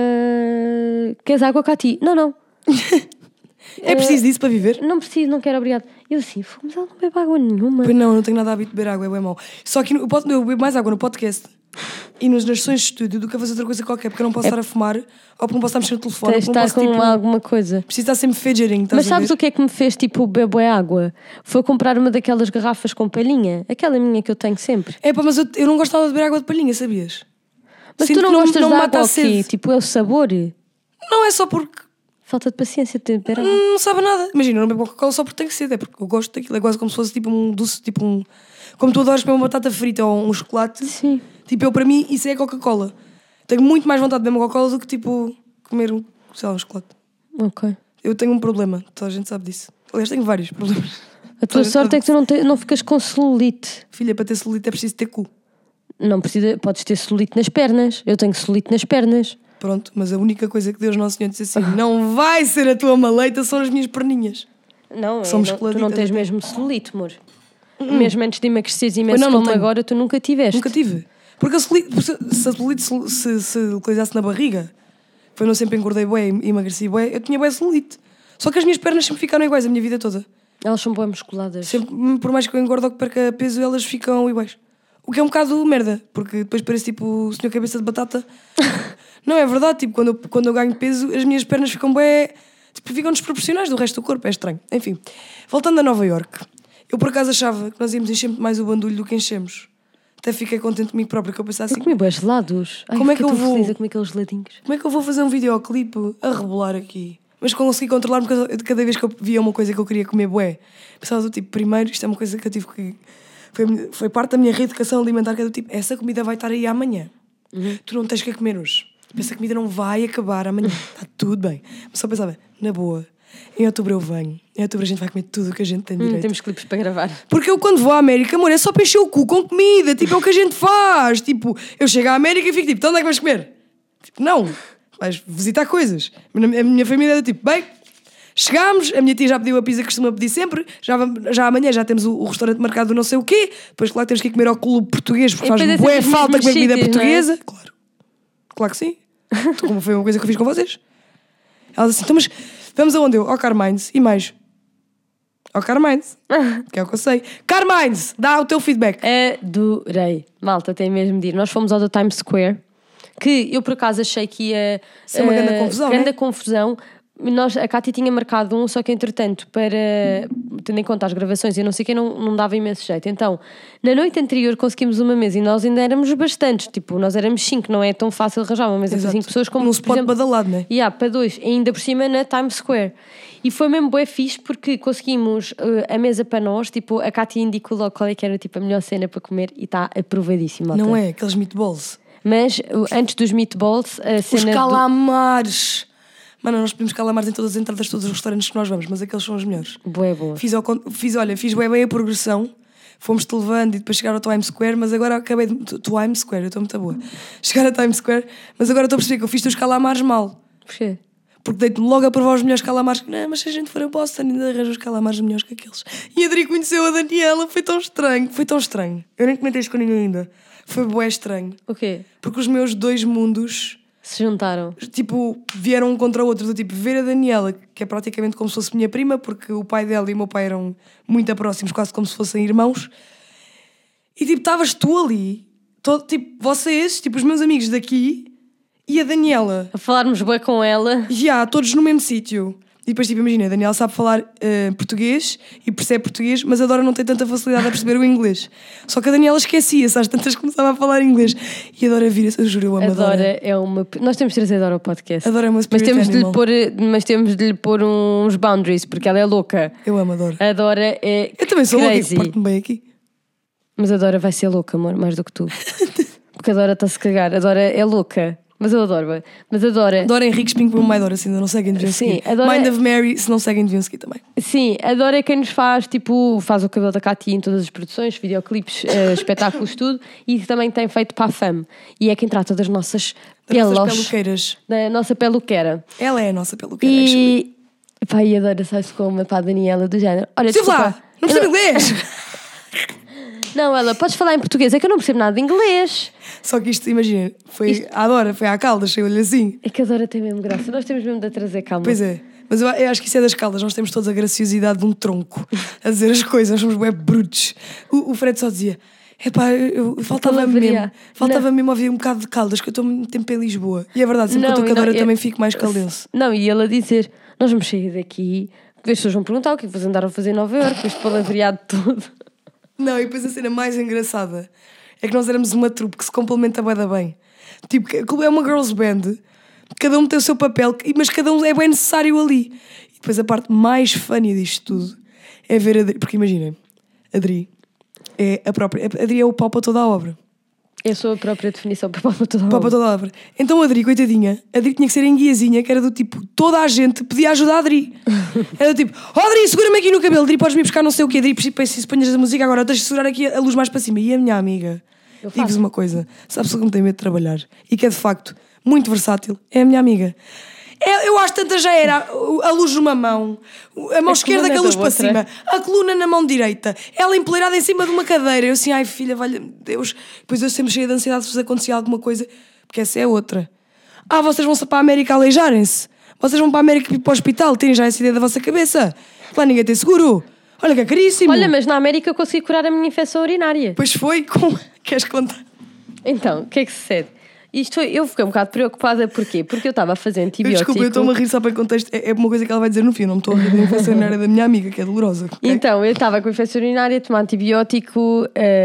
queres água cá a ti? Não. É preciso disso para viver? Não preciso, não quero, obrigado. Eu assim, mas ela não bebe água nenhuma. Pois não tenho nada a hábito de beber água, é bem mau. Só que eu bebo mais água no podcast e nas sessões de estúdio do que a fazer outra coisa qualquer, porque eu não posso estar a fumar, ou porque não posso estar a mexer no telefone, ou Tens de porque não estar posso, com tipo, alguma coisa. preciso estar sempre fidgeting, estás Mas a sabes ver? o que é que me fez tipo beber água? Foi comprar uma daquelas garrafas com palhinha. Aquela minha que eu tenho sempre. Mas eu não gostava de beber água de palhinha, sabias? Mas Sinto tu que não gostas me de mata água a ou quê? sede. Tipo, é o sabor. Não é só porque Falta de paciência de beber água. não sabe nada. Imagina, eu não bebo Coca-Cola só porque tenho sede, é porque eu gosto daquilo. É quase como se fosse tipo um doce, tipo um... Como tu adoras comer uma batata frita ou um chocolate. Sim. Tipo, para mim, isso é Coca-Cola. Tenho muito mais vontade de beber uma Coca-Cola do que, tipo, comer sei lá, um chocolate. Ok. Eu tenho um problema, toda a gente sabe disso. Aliás, tenho vários problemas. A tua sorte é que tu não ficas com celulite. Filha, para ter celulite é preciso ter cu. Não precisa, podes ter celulite nas pernas. Eu tenho celulite nas pernas. Pronto, mas a única coisa que Deus Nosso Senhor disse assim, não vai ser a tua maleita, são as minhas perninhas. Não, Somos tu não coladitas tens até. mesmo celulite, amor. Mesmo antes de emagreceres imenso não como tenho. agora, tu nunca tiveste. Nunca tive. Porque se a celulite se localizasse na barriga, foi não sempre engordei bué e emagreci bué, eu tinha bué celulite. Só que as minhas pernas sempre ficaram iguais a minha vida toda. Elas são bem musculadas. Sempre, por mais que eu engorde ou que perca peso, elas ficam iguais. O que é um bocado merda, porque depois parece tipo o senhor cabeça de batata. Não, é verdade, tipo, quando eu ganho peso, as minhas pernas ficam bué, tipo, ficam desproporcionais do resto do corpo, é estranho. Enfim, voltando a Nova Iorque, eu por acaso achava que nós íamos encher muito mais o bandulho do que enchemos. Até fiquei contente comigo próprio, que eu pensava Eu assim, comi bem gelados. Ai, Como é que fiquei eu tão vou? feliz a comer aqueles geladinhos. como é que eu vou fazer um videoclipe a rebolar aqui? Mas consegui controlar-me de cada vez que eu via uma coisa que eu queria comer bué. Pensava do tipo, primeiro, isto é uma coisa que eu tive que... Foi parte da minha reeducação alimentar, que é do tipo, essa comida vai estar aí amanhã. Tu não tens que a comer hoje. Essa comida não vai acabar amanhã. Está tudo bem. Mas só pensava, na boa, em outubro eu venho. Em outubro a gente vai comer tudo o que a gente tem direito. Temos clipes para gravar. Porque eu quando vou à América, amor, é só para encher o cu com comida. Tipo, é o que a gente faz. Tipo, eu chego à América e fico tipo, então onde é que vais comer? Tipo, não. Vais visitar coisas. A minha família é tipo, bem, chegámos, a minha tia já pediu a pizza que costuma pedir sempre, já amanhã já temos o restaurante marcado do não sei o quê, depois claro temos que ir comer ao clube português porque E faz depois é bué sempre nos falta mesmos comer comida sítios, não é? portuguesa. Claro que sim. Então, como foi uma coisa que eu fiz com vocês. Ela disse assim, então mas vamos aonde eu? Ao Carmines e mais. Ao Carmines, que é o que eu sei. Carmines, dá o teu feedback. Adorei. Malta, tem mesmo de ir. Nós fomos ao do Times Square, que eu por acaso achei que ia Ser uma grande confusão, grande né? confusão. A Cátia tinha marcado um, só que entretanto, tendo em conta as gravações e não sei o que, não dava imenso jeito. Então, na noite anterior conseguimos uma mesa e nós ainda éramos bastantes. Tipo, nós éramos 5, não é tão fácil arranjar uma mesa para 5 pessoas como, Num por spot exemplo, badalado, né? para 2, ainda por cima na Times Square. E foi mesmo bué fixe porque conseguimos a mesa para nós. Tipo, a Cátia indicou logo qual é que era tipo, a melhor cena para comer e está aprovadíssima. Não é? Aqueles meatballs. Mas antes dos meatballs, a Os cena calamares. Mano, nós pedimos calamares em todas as entradas de todos os restaurantes que nós vamos, mas aqueles são os melhores. bué boa. Fiz bem a progressão. Fomos-te levando e depois chegar ao Times Square, mas agora acabei de... Times Square, eu estou muito boa. Chegar a Times Square, mas agora estou a perceber que eu fiz-te os calamares mal. Porquê? Porque deito-me logo a provar os melhores calamares. Não, mas se a gente for a Boston ainda arranjo os calamares melhores que aqueles. E a Adri conheceu a Daniela, foi tão estranho. Eu nem comentei isto com ninguém ainda. Foi bué estranho. O quê? Porque os meus dois mundos Se juntaram. Tipo, vieram um contra o outro, do tipo, ver a Daniela, que é praticamente como se fosse minha prima, porque o pai dela e o meu pai eram muito próximos, quase como se fossem irmãos. E tipo, estavas tu ali, todo, tipo, vocês, tipo, os meus amigos daqui e a Daniela. A falarmos bué com ela. Todos no mesmo sítio. E depois, tipo, imagina, a Daniela sabe falar português e percebe português, mas a Dora não tem tanta facilidade a perceber o inglês. Só que a Daniela esquecia-se, às tantas começava a falar inglês. E a Dora vira-se, eu juro, eu amo a Dora. É uma... Nós temos de trazer a Dora ao podcast. A Dora é uma mas spirit temos de lhe animal. mas temos de lhe pôr uns boundaries, porque ela é louca. Eu amo a Dora. A Dora é Eu também sou crazy. louca, porto-me bem aqui. Mas a Dora vai ser louca, amor, mais do que tu. Porque a Dora está-se a cagar. A Dora é louca. Mas eu adoro. Mas a Dora... Dora Henriques, Pingo Pum, Dora, se ainda não seguem, deviam Sim, seguir. a Dora- Mind of Mary, se não seguem, deviam seguir também. Sim, a Dora é quem nos faz, tipo, faz o cabelo da Katy em todas as produções, videoclipes, espetáculos, tudo. E também tem feito para a FAM. E é quem trata das nossas Das nossas pelos. peluqueiras. Da nossa peluqueira. Ela é a nossa peluqueira, actually. E... Pá, e a Dora sai-se com uma para a Daniela do género. Olha, Silva, desculpa. não percebo inglês! Não, ela, podes falar em português, é que eu não percebo nada de inglês. Só que isto, imagina, foi à Dora, foi à Caldas, saiu-lhe assim. É que a Dora tem mesmo graça, nós temos mesmo de a trazer calma. Pois é. Mas eu acho que isso é das Caldas, nós temos todos a graciosidade de um tronco a dizer as coisas, nós somos bué brutos. O Fred só dizia, epá, faltava-me Palavrear. mesmo, faltava mesmo ouvir um bocado de Caldas, que eu estou muito tempo em Lisboa. E é verdade, sempre que eu estou com a Dora eu também fico mais caldense. Não, e ele a dizer, nós vamos sair daqui, as pessoas vão perguntar o que é que vocês andaram a fazer em Nova Iorque, este palavreado todo. Não, e depois a cena mais engraçada é que nós éramos uma trupe que se complementa bué da bem. Tipo, é uma girls band, cada um tem o seu papel, mas cada um é bem necessário ali. E depois a parte mais funny disto tudo é ver a Adri, porque imaginem, a Adri é a própria, a Adri é o pau para toda a obra. Eu sou a própria definição para toda a Pau para obra. toda a obra. Então a Adri, coitadinha, a Adri tinha que ser em guiazinha, que era do tipo, toda a gente pedia ajuda a Adri. Era do tipo, oh Adri, segura-me aqui no cabelo, Adri, podes-me ir buscar não sei o quê, Adri, preciso ponhas a música agora, tens de segurar aqui a luz mais para cima. E a minha amiga, Eu faço. digo-vos uma coisa, se a pessoa que não tem medo de trabalhar e que é de facto muito versátil, é a minha amiga. Eu acho que tanta já era a luz numa mão, a mão A esquerda coluna com a luz da para outra. cima, a coluna na mão direita, ela empoleirada em cima de uma cadeira. Eu assim, ai filha, valha-me Deus. Depois eu sempre cheia de ansiedade se vos acontecia alguma coisa, porque essa é outra. Ah, vocês vão para a América aleijarem-se? Vocês vão para a América para o hospital? Tirem já essa ideia da vossa cabeça? Lá ninguém tem seguro. Olha que é caríssimo. Olha, mas na América eu consegui curar a minha infecção urinária. Pois foi com... Queres contar? Então, o que é que sucede? Eu fiquei um bocado preocupada, porquê? Porque eu estava a fazer antibiótico. Desculpa, eu estou-me a rir só para contexto. É uma coisa que ela vai dizer no fim. Não me estou a rir da infecção urinária da minha amiga, que é dolorosa. Okay? Então, eu estava com infecção urinária, a tomar antibiótico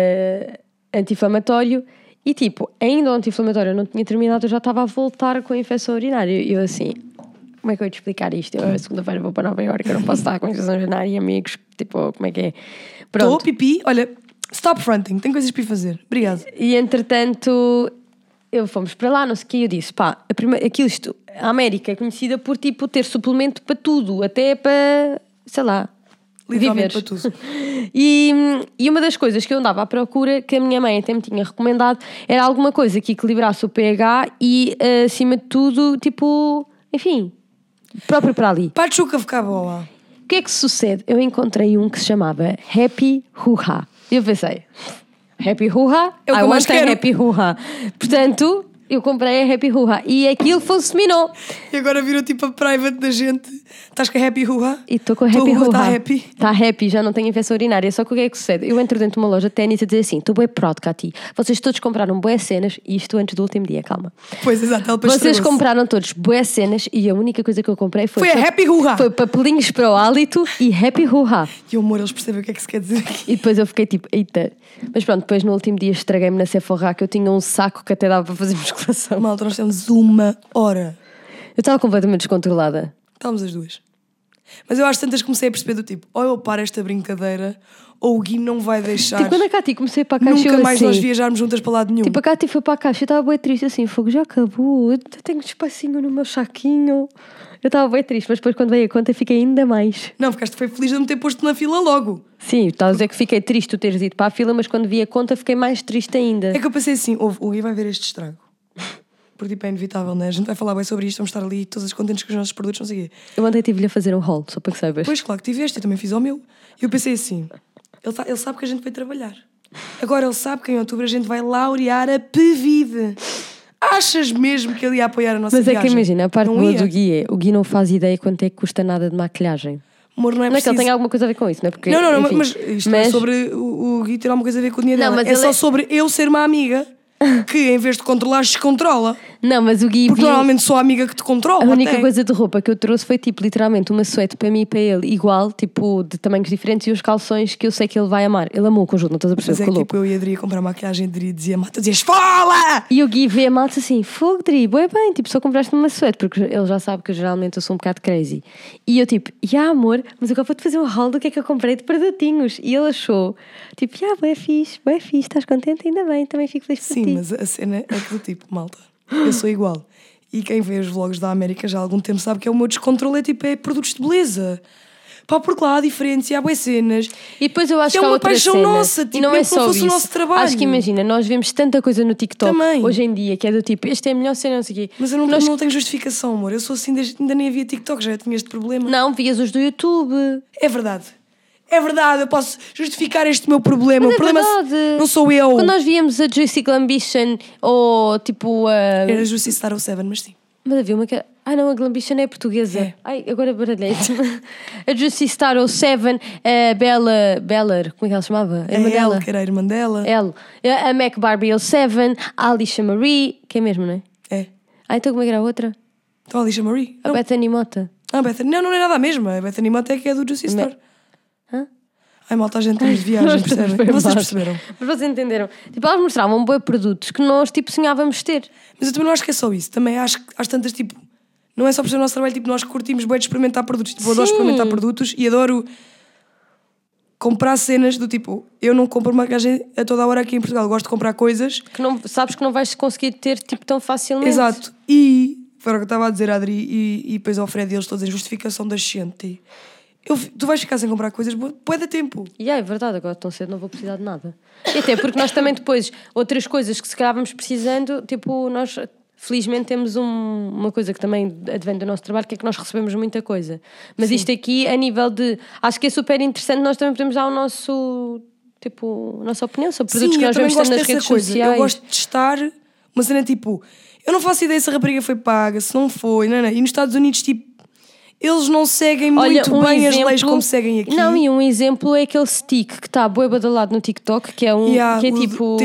anti-inflamatório e tipo, ainda o anti-inflamatório eu não tinha terminado, eu já estava a voltar com a infecção urinária. E eu assim, como é que eu ia te explicar isto? Eu segunda-feira vou para Nova Iorque, eu não posso estar com infecção urinária e amigos, tipo, como é que é? Estou, Pronto. pipi. Olha, stop fronting. Tenho coisas para ir fazer. Obrigado. E entretanto, fomos para lá, não sei o que, eu disse, pá, a América é conhecida por tipo ter suplemento para tudo, até para, sei lá, Literalmente viveres. para tudo. E uma das coisas que eu andava à procura, que a minha mãe até me tinha recomendado, era alguma coisa que equilibrasse o pH e, acima de tudo, tipo, enfim, próprio para ali. Pachuca ficava lá. O que é que sucede? Eu encontrei um que se chamava Happy Hoo-Ha. E eu pensei, Happy Hoo-Ha? É o que I eu mais want a quero. Happy Hoo-Ha. Portanto, eu comprei a Happy Hoo-Ha e aquilo funcionou. E agora virou tipo a private da gente. Estás com a Happy Hoo-Ha? E estou com a Happy Hoo-Ha. Está happy? Está happy, já não tenho infecção urinária. Só que o que é que sucede? Eu entro dentro de uma loja de ténis a dizer assim, estou bué proud, Katy. Vocês todos compraram bué cenas, e isto antes do último dia, calma. Pois, exato. Ela depois Vocês estragou-se. compraram todos bué cenas e a única coisa que eu comprei foi Foi a Happy Hoo-Ha. Foi papelinhos para o hálito e Happy Hoo-Ha. E o amor, eles percebem o que é que se quer dizer aqui. E depois eu fiquei tipo, eita. Mas pronto, depois no último dia estraguei-me na Sephora, que eu tinha um saco que até dava para fazer musculação. Malta, nós temos 1 hora. Eu estava completamente descontrolada. Estávamos as duas. Mas eu às tantas comecei a perceber do tipo, ou eu paro esta brincadeira, ou o Gui não vai deixar. Tipo, quando a Katy comecei para a caixa, Nunca eu mais assim, nós viajarmos juntas para lado nenhum. tipo, a Katy foi para a caixa, eu estava bem triste, assim, fogo, já acabou, eu tenho um espacinho no meu saquinho. Eu estava bem triste, mas depois quando veio a conta fiquei ainda mais. Não, ficaste foi feliz de me ter posto na fila logo. Sim, estás a dizer que fiquei triste tu teres ido para a fila, mas quando vi a conta fiquei mais triste ainda. É que eu pensei assim, o Gui vai ver este estrago. Porque tipo, é inevitável, né? A gente vai falar bem sobre isto, vamos estar ali todos contentes com os nossos produtos, não sei o quê. Eu ontem tive-lhe a fazer um haul, só para que saibas. Pois, claro que tiveste, eu também fiz ao meu. E eu pensei assim, ele sabe que a gente vai trabalhar. Agora ele sabe que em outubro a gente vai laurear a PVD. Achas mesmo que ele ia apoiar a nossa Mas viagem? é que imagina, a parte Não boa ia. do Gui é, o Gui não faz ideia quanto é que custa nada de maquilhagem. Amor, não é Não é que preciso. ele tenha alguma coisa a ver com isso, não é? Porque, Não, enfim, mas isto não é sobre o Gui ter alguma coisa a ver com o dinheiro Não, dela. mas É ele só é- sobre eu ser uma amiga que, em vez de controlar, descontrola. Não, mas o Gui Porque viu... normalmente sou a amiga que te controla. A única até. coisa de roupa que eu trouxe foi tipo literalmente uma suéte para mim e para ele igual, tipo de tamanhos diferentes, e os calções que eu sei que ele vai amar. Ele amou o conjunto, não estás a Mas perceber? é que Ficou tipo, louco. eu ia Adri comprar maquiagem, Adri dizia, Mata, dizia esfola! E o Gui vê a malta assim, fogo, Dri, bué bem, tipo, só compraste uma suéte, porque ele já sabe que geralmente eu sou um bocado crazy. E eu tipo, amor, mas agora vou-te fazer um haul do que é que eu comprei de produtinhos. E ele achou, tipo, bué fixe, estás contente? Ainda bem, também fico feliz por ti. Sim, mas a cena é que do tipo, malta, eu sou igual. E quem vê os vlogs da América já há algum tempo sabe que é o meu descontrole, é produtos de beleza. Pá, porque lá há diferentes e há boas cenas. E depois eu acho É que há uma outra paixão cena. nossa, tipo, e não é mesmo que não só fosse isso. o nosso trabalho. Acho que imagina, nós vemos tanta coisa no TikTok Também. hoje em dia que é do tipo, este é a melhor cena, não sei o quê. Mas eu não, Nós- não tenho justificação, amor. Eu sou assim, ainda nem havia TikTok, já tinha este problema. Não, vias os do YouTube. É verdade. É verdade, eu posso justificar este meu problema. Mas O é problema verdade. não sou eu. Quando nós víamos a Juicy Glambition ou tipo a. Era Juicy Star ou Seven, mas sim. Mas havia uma que. Não, a Glambition é portuguesa. É. Ai, agora baralhei-te. A Juicy Star ou Seven, a Beller, como é que ela se chamava? A irmã É dela. ela, que era a irmã dela. Ela. A Mac Barbie ou Seven, a Alicia Marie, que é mesmo, não é? É. Então como é que era a outra? Então a Alicia Marie. A Bethany Mota. Bethany. Não é nada a mesma. A Bethany Mota é que é do Juicy Star. Hã? Ai, malta, a gente estamos de viagem, Nós estamos percebem? bem Vocês baixo. perceberam? Mas vocês entenderam? Tipo, elas mostravam bons produtos que nós, tipo, sonhávamos ter. Mas eu também não acho que é só isso. Também acho que às tantas, tipo, não é só por ser o nosso trabalho, tipo, nós curtimos bem de experimentar produtos. Tipo, eu adoro Sim. experimentar produtos e adoro comprar cenas do tipo, eu não compro maquiagem a toda a hora aqui em Portugal. Eu gosto de comprar coisas. Que não, sabes que não vais conseguir ter, tipo, tão facilmente. Exato. E foi o que eu estava a dizer, Adri, e depois ao Fred e eles todos em justificação da gente. Tu vais ficar sem comprar coisas, bué de tempo. E é verdade, agora tão cedo não vou precisar de nada. E até porque nós também depois, outras coisas que se calhar vamos precisando, tipo, nós felizmente temos uma coisa que também advém do nosso trabalho, que é que nós recebemos muita coisa. Mas isto aqui, a nível de... Acho que é super interessante, nós também podemos dar o nosso... Tipo, a nossa opinião sobre produtos Sim, que eu nós também vemos gosto nas dessa redes coisa. sociais. Eu gosto de testar uma cena tipo, eu não faço ideia se a rapariga foi paga, se não foi, não. E nos Estados Unidos, tipo, eles não seguem muito bem as leis como seguem aqui. Não, e um exemplo é aquele stick que está bué badalado no TikTok, que é um que é o tipo...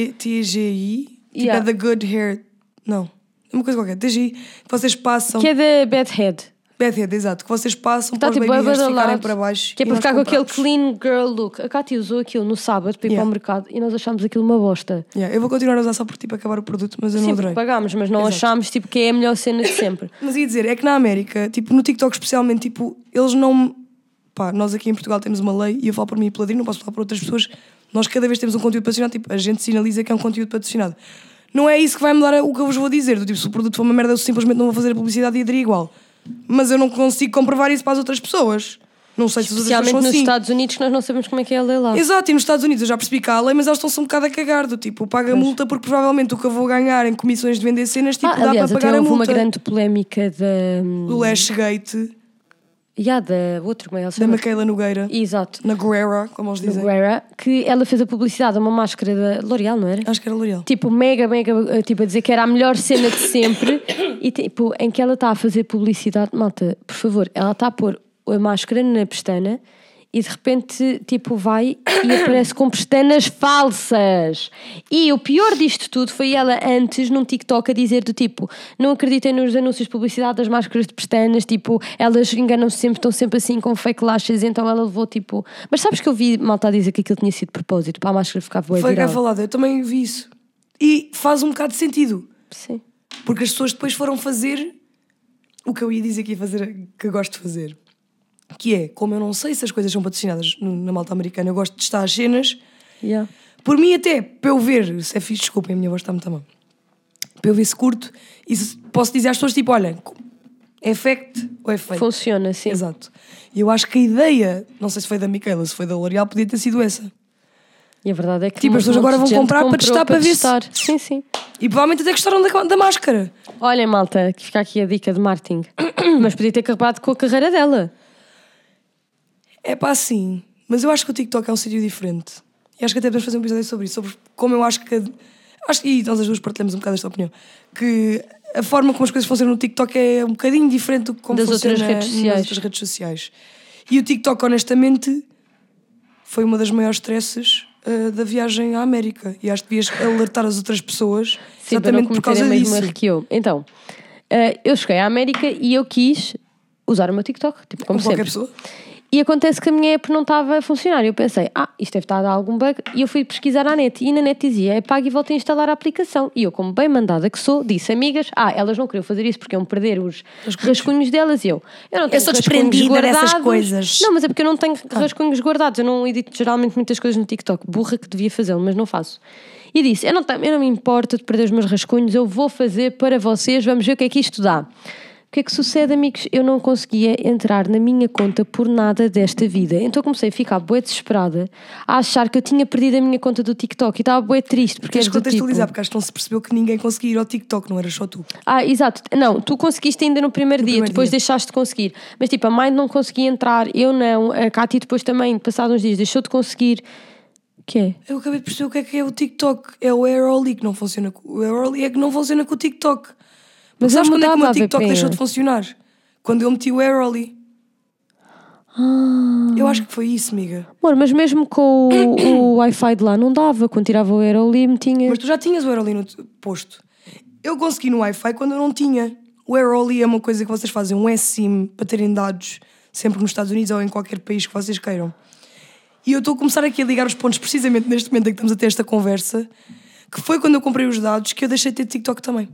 TGI, tipo é The Good Hair, não, é uma coisa qualquer, TGI, que vocês passam, Que é da Bad Head. Bad Head, exato, que vocês passam Está para os tipo baby bué hairs ficarem badalado. para baixo. Que é e para nós ficar com aquele compramos. clean girl look. A Cátia usou aquilo no sábado para ir Yeah. para o mercado e nós achámos aquilo uma bosta. Eu vou continuar a usar só por tipo acabar o produto, mas eu não Sim, adorei. porque pagámos, mas não Exato. achámos tipo, que é a melhor cena de sempre. Mas ia dizer, é que na América, tipo, no TikTok especialmente, tipo, eles não... Pá, nós aqui em Portugal temos uma lei, e eu falo por mim e pela Adri, não posso falar por outras pessoas, nós cada vez temos um conteúdo patrocinado, tipo, a gente sinaliza que é um conteúdo patrocinado. Não é isso que vai mudar o que eu vos vou dizer, do tipo, se o produto for uma merda, eu simplesmente não vou fazer a publicidade e aderir igual. Mas eu não consigo comprovar isso para as outras pessoas. Não sei se as outras pessoas Especialmente são nos assim. Estados Unidos, que nós não sabemos como é que é a lei lá. Exato, e nos Estados Unidos eu já percebi que há a lei, mas eles estão-se um bocado a cagar, do tipo, paga multa porque provavelmente o que eu vou ganhar em comissões de vender cenas, tipo, dá aliás, para até pagar a houve multa. uma grande polémica Do Lashgate, da outra, como é que ela se da chama? Micaela Nogueira, Exato. na Guerra, como eles Da dizem. Guerra, que ela fez a publicidade a uma máscara da L'Oréal, não era? Acho que era L'Oréal. Tipo, mega, tipo, a dizer que era a melhor cena de sempre e tipo, em que ela está a fazer publicidade, malta, por favor, ela está a pôr a máscara na pestana e de repente, tipo, vai e aparece com pestanas falsas. E o pior disto tudo foi ela antes, num TikTok, a dizer do tipo, não acreditem nos anúncios de publicidade das máscaras de pestanas, tipo, elas enganam-se sempre, estão sempre assim com fake lashes, então ela levou tipo... Mas sabes que eu vi malta a dizer que aquilo tinha sido de propósito, para a máscara ficar bué Foi cá viral. falado, eu também vi isso. E faz um bocado de sentido. Sim. Porque as pessoas depois foram fazer o que eu ia dizer que ia fazer, que eu gosto de fazer. Que é, como eu não sei se as coisas são patrocinadas na malta americana, eu gosto de testar as cenas. Yeah. Por mim até, para eu ver se é fixe, desculpem, a minha voz está muito a mão. Para eu ver se curto, e posso dizer às pessoas tipo, olha, é fact ou é fake? Funciona, sim. Exato. E eu acho que a ideia, não sei se foi da Micaela, se foi da L'Oréal, podia ter sido essa. E a verdade é que Tipo, as pessoas agora vão comprar para testar, para ver se... Sim, sim. E provavelmente até gostaram da máscara. Olhem, malta, que fica aqui a dica de marketing. Mas podia ter acabado com a carreira dela. É pá, sim. Mas eu acho que o TikTok é um sítio diferente. E acho que até podemos fazer um episódio sobre isso. Sobre como eu acho que Acho que nós as duas partilhamos um bocado esta opinião, que a forma como as coisas funcionam no TikTok é um bocadinho diferente do que como Das outras funciona redes sociais. nas outras redes sociais. E o TikTok, honestamente, foi uma das maiores stresses da viagem à América. E acho que devias alertar as outras pessoas Sim, para não exatamente por causa cometerem o mesmo disso. erro que eu. Então, eu cheguei à América e eu quis usar o meu TikTok, tipo, como Com qualquer sempre. pessoa. E acontece que a minha app não estava a funcionar. Eu pensei, isto deve estar a dar algum bug. E eu fui pesquisar à net. E na net dizia, pague e volte a instalar a aplicação. E eu, como bem mandada que sou, disse, amigas, elas não queriam fazer isso porque iam perder os rascunhos delas. E eu não tenho sou rascunhos desprendida guardados. dessas coisas. Não, mas é porque eu não tenho rascunhos guardados. Eu não edito geralmente muitas coisas no TikTok. Burra que devia fazê-lo, mas não faço. E disse, eu não me importo de perder os meus rascunhos, eu vou fazer para vocês, vamos ver o que é que isto dá. O que é que sucede, amigos? Eu não conseguia entrar na minha conta por nada desta vida. Então comecei a ficar bué desesperada, a achar que eu tinha perdido a minha conta do TikTok e estava bué triste. Porque Queres era do contextualizar, tipo... porque acho que não se percebeu que ninguém conseguia ir ao TikTok, não era só tu. Exato. Não, tu conseguiste ainda no primeiro dia, primeiro depois dia. deixaste de conseguir. Mas tipo, a Mind não conseguia entrar, eu não, a Cátia depois também, passados uns dias, deixou de conseguir. O que é? Eu acabei de perceber o que é o TikTok. É o Airoli que não funciona. O Airoli é que não funciona com o TikTok. Mas sabes eu quando é que o meu mudava a TikTok VPN? deixou de funcionar? Quando eu meti o Airoli. Eu acho que foi isso, amiga. Amor, mas mesmo com o Wi-Fi de lá não dava. Quando tirava o Airoli me tinha... Mas tu já tinhas o Airoli no posto. Eu consegui no Wi-Fi quando eu não tinha. O Airoli é uma coisa que vocês fazem, um eSIM, para terem dados sempre nos Estados Unidos ou em qualquer país que vocês queiram. E eu estou a começar aqui a ligar os pontos precisamente neste momento em que estamos a ter esta conversa, que foi quando eu comprei os dados que eu deixei de ter TikTok também.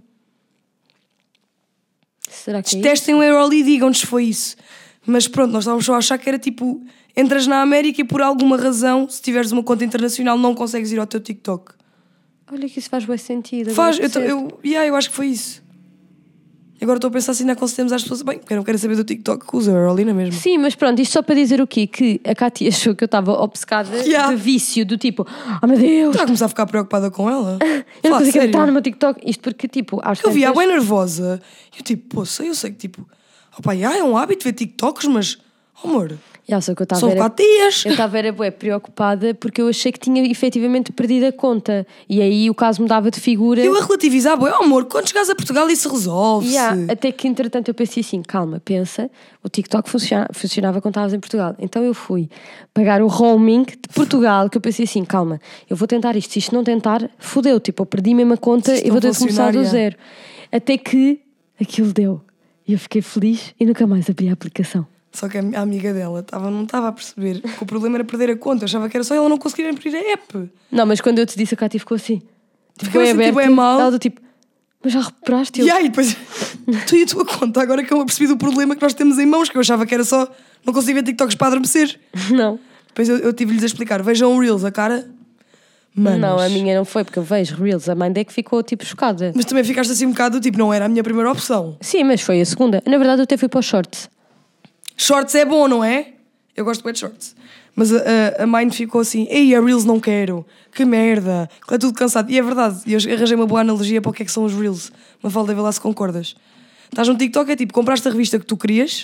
Será que é isso? Testem o Airoli e digam-nos se foi isso. Mas pronto, nós estávamos só a achar que era tipo, entras na América e por alguma razão, se tiveres uma conta internacional, não consegues ir ao teu TikTok. Olha que isso faz bem sentido. Faz, agora percebo. eu acho que foi isso. Agora estou a pensar se ainda aconselhamos às pessoas, bem, porque eu não quero saber do TikTok, que usa o Airoli na mesma. Sim, mas pronto, isto só para dizer o quê? Que a Cátia achou que eu estava obcecada Yeah. de vício, do tipo, meu Deus, Estava a começar a ficar preocupada com ela. eu não Fala, consigo sério. entrar no meu TikTok. Isto porque, tipo, às Eu vi a tantas- bem nervosa. E eu tipo, poxa, eu sei que tipo, opa, é um hábito ver TikToks, mas, amor, Já, só que eu estava são 4 dias. Eu estava bué preocupada porque eu achei que tinha efetivamente perdido a conta. E aí o caso mudava de figura. Eu a relativizar, amor, quando chegares a Portugal isso resolve-se. Até que entretanto eu pensei assim, calma, pensa, o TikTok funcionava quando estavas em Portugal. Então eu fui pagar o roaming de Portugal, que eu pensei assim, calma, eu vou tentar isto, se isto não tentar, fodeu, tipo, eu perdi mesmo a conta, isto eu vou não ter de começar do funcionar, zero. Até que aquilo deu. E eu fiquei feliz e nunca mais abri a aplicação. Só que a amiga dela não estava a perceber que o problema era perder a conta. Eu achava que era só ela não conseguir abrir a app. Não, mas quando eu te disse, a Cátia ficou assim. Ficou assim, tipo, é mal. Ela do tipo, mas já recuperaste? Eu, E aí, depois, tu e a tua conta, agora que eu percebi do problema que nós temos em mãos, que eu achava que era só não conseguir ver TikToks para adormecer. não. Depois eu tive-lhes a explicar, vejam o Reels, a cara. Manos. Não, a minha não foi, porque eu vejo Reels, a mãe é que ficou tipo chocada. Mas também ficaste assim um bocado do tipo, não era a minha primeira opção. Sim, mas foi a segunda. Na verdade eu até fui para os shorts. Shorts é bom, não é? Eu gosto bem de shorts. Mas a Mind ficou assim, ei, a Reels não quero, que merda, é tudo cansado. E é verdade, e eu arranjei uma boa analogia para o que é que são os Reels. Mafalda, vê lá se concordas. Estás no TikTok, é tipo, compraste a revista que tu querias,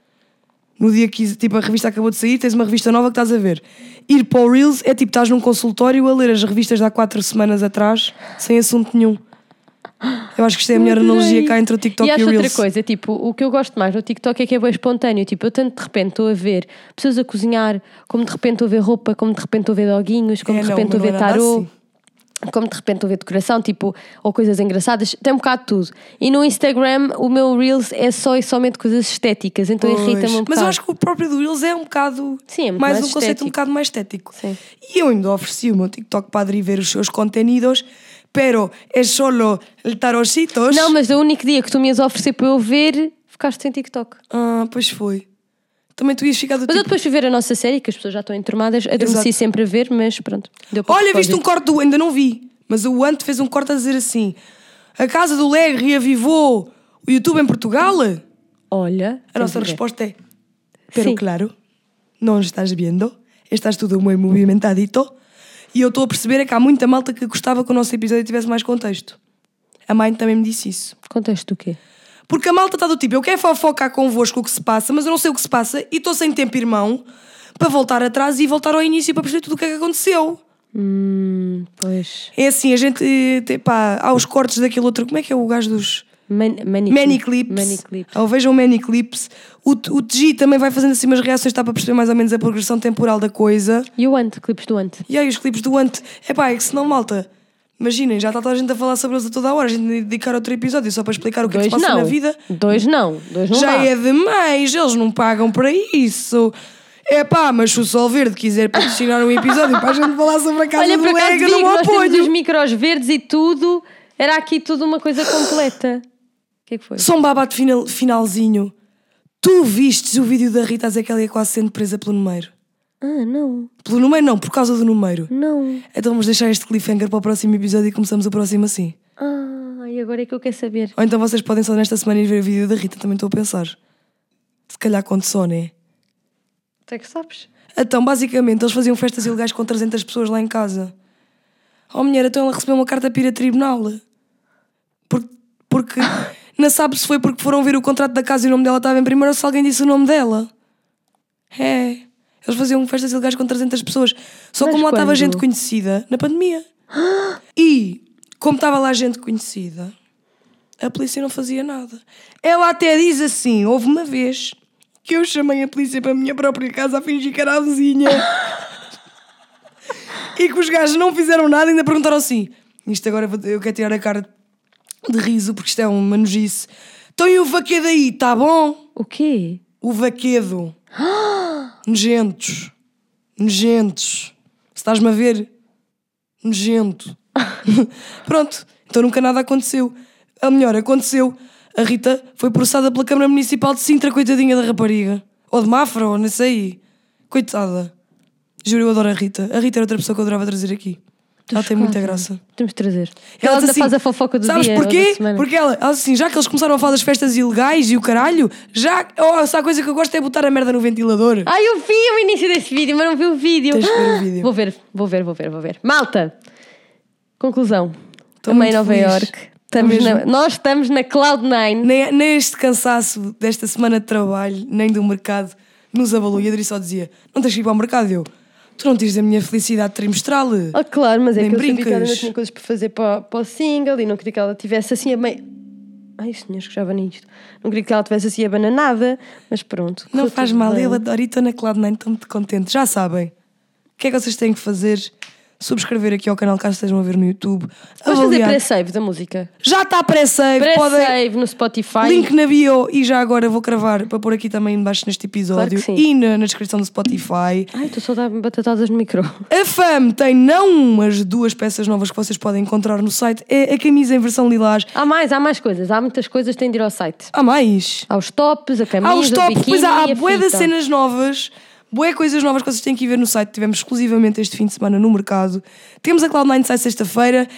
no dia que tipo, a revista acabou de sair, tens uma revista nova que estás a ver. Ir para o Reels é tipo, estás num consultório a ler as revistas de há 4 semanas atrás, sem assunto nenhum. Eu acho que isto é a melhor analogia cá entre o TikTok e acho o Reels. outra coisa, tipo, o que eu gosto mais no TikTok é que é bem espontâneo. Tipo, eu tanto de repente estou a ver pessoas a cozinhar, como de repente estou a ver roupa, como de repente estou a ver doguinhos, como de repente estou a ver tarô, como de repente estou a ver decoração, tipo, ou coisas engraçadas, tem um bocado de tudo. E no Instagram o meu Reels é só e somente coisas estéticas, então irrita-me um bocado. Mas eu acho que o próprio do Reels é um bocado Sim, é muito mais mais um conceito estético. um bocado mais estético. Sim. E eu ainda ofereci o meu TikTok para Adri ver os seus contenidos, pero é solo el tarocitos. Não, mas o único dia que tu me ias oferecer para eu ver, ficaste sem TikTok. Ah, pois foi. Também tu ias ficar do Mas eu tipo... depois fui ver a nossa série, que as pessoas já estão enturmadas, adormeci Exato. sempre a ver, mas pronto. Deu para Olha, viste propósito. um corte do... Ainda não vi, mas o Ant fez um corte a dizer assim: a casa do Leg reavivou o YouTube em Portugal? Olha, A nossa tens de ver. resposta é: pero Sim. claro, não estás vendo, estás tudo muito movimentadito. E eu estou a perceber é que há muita malta que gostava que o nosso episódio tivesse mais contexto. A mãe também me disse isso. Contexto do quê? Porque a malta está do tipo, eu quero fofocar convosco o que se passa, mas eu não sei o que se passa e estou sem tempo, irmão, para voltar atrás e voltar ao início para perceber tudo o que é que aconteceu. Pois. É assim, a gente, pá, há os cortes daquele outro, como é que é o gajo dos... Many Clips. clips. Ou vejam Many Clips. O TG também vai fazendo assim umas reações, está para perceber mais ou menos a progressão temporal da coisa. E o Ant, clipes do Ant. E aí os clipes do Ant, é que senão, malta, imaginem, já está toda a gente a falar sobre eles a toda a hora, a gente dedicar outro episódio só para explicar o que é que se passa na vida. Dois não Já dá. é demais, eles não pagam para isso. Mas se o Sol Verde quiser patrocinar um episódio para a gente falar sobre a casa Olha, do por acaso Lega, digo, não nós temos os apoio. micros verdes e tudo. Era aqui tudo uma coisa completa. O que é que foi? Só um babado finalzinho. Tu vistes o vídeo da Rita a dizer que ela ia quase sendo presa pelo número? Não. Pelo número não, por causa do número. Não. Então vamos deixar este cliffhanger para o próximo episódio e começamos o próximo assim. E agora é que eu quero saber. Ou então vocês podem só nesta semana ir ver o vídeo da Rita, também estou a pensar. Se calhar conto só, né? Tu é que sabes? Então, basicamente, eles faziam festas ilegais com 300 pessoas lá em casa. Mulher, então ela recebeu uma carta para ir a tribunal. Porque não sabe se foi porque foram ver o contrato da casa e o nome dela estava em primeiro ou se alguém disse o nome dela. Eles faziam festas ilegais com 300 pessoas. Só Mas como lá estava quando? gente conhecida, na pandemia. E, como estava lá gente conhecida, a polícia não fazia nada. Ela até diz assim, houve uma vez que eu chamei a polícia para a minha própria casa a fingir que era a vizinha. E que os gajos não fizeram nada e ainda perguntaram assim, isto agora eu quero tirar a cara de riso porque isto é uma nojice. Então e o vaquedo aí, tá bom? O quê? O vaquedo. Nojentos. Se estás-me a ver, nojento. Pronto, então nunca nada aconteceu. Ou melhor, aconteceu. A Rita foi processada pela Câmara Municipal de Sintra, coitadinha da rapariga. Ou de Mafra, ou não sei. Coitada. Juro, eu adoro a Rita. A Rita era outra pessoa que eu adorava trazer aqui. Ela tem muita graça. Temos de trazer. Ela Ela diz ainda assim, faz a fofoca do sabes dia. ou da porquê? semana. Porque ela assim, já que eles começaram a falar das festas ilegais e o caralho, se há coisa que eu gosto é botar a merda no ventilador. Eu vi o início desse vídeo, mas não vi o vídeo. Tens de ver o vídeo. Vou ver. Malta, conclusão. Estou Também muito Nova feliz. York. Nós estamos na Cloud9. Nem este cansaço desta semana de trabalho, nem do mercado, nos abalou. E a Adri só dizia, não tens que ir para o mercado? Tu não tens a minha felicidade trimestral. Claro, mas é Nem que eu sabia que ela brincas. ainda tinha coisas para fazer para o single e não queria que ela tivesse assim a meio... Ai, senhores, que já banei isto. Não queria que ela tivesse assim abananada, mas pronto. Não correu faz tudo mal, bem. eu adoro e estou na Cloud9, estou muito contente. Já sabem. O que é que vocês têm que fazer? Subscrever aqui ao canal caso estejam a ver no YouTube. Vamos fazer Avaliar. pré-save da música. Já está pré-save. Podem... Pré-save no Spotify. Link na bio e já agora vou cravar para pôr aqui também embaixo neste episódio Claro que sim. e na descrição do Spotify. Ai, estou só a dar batatadas no micro. A FAM tem não umas 2 peças novas que vocês podem encontrar no site, é a camisa em versão lilás. Há mais coisas. Há muitas coisas que têm de ir ao site. Há mais. Há os tops, a camisa, Há os o tops, biquíni depois há e a bué de fita. cenas novas, bué coisas novas que vocês têm que ir ver no site. Tivemos exclusivamente este fim de semana no mercado. Temos a Cloud9 sai sexta-feira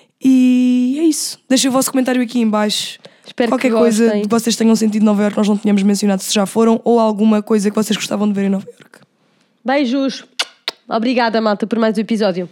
e é isso. Deixem o vosso comentário aqui em baixo. Espero Qualquer que coisa gostem. que vocês tenham sentido em Nova Iorque, nós não tínhamos mencionado se já foram, ou alguma coisa que vocês gostavam de ver em Nova Iorque. Beijos. Obrigada, malta, por mais um episódio.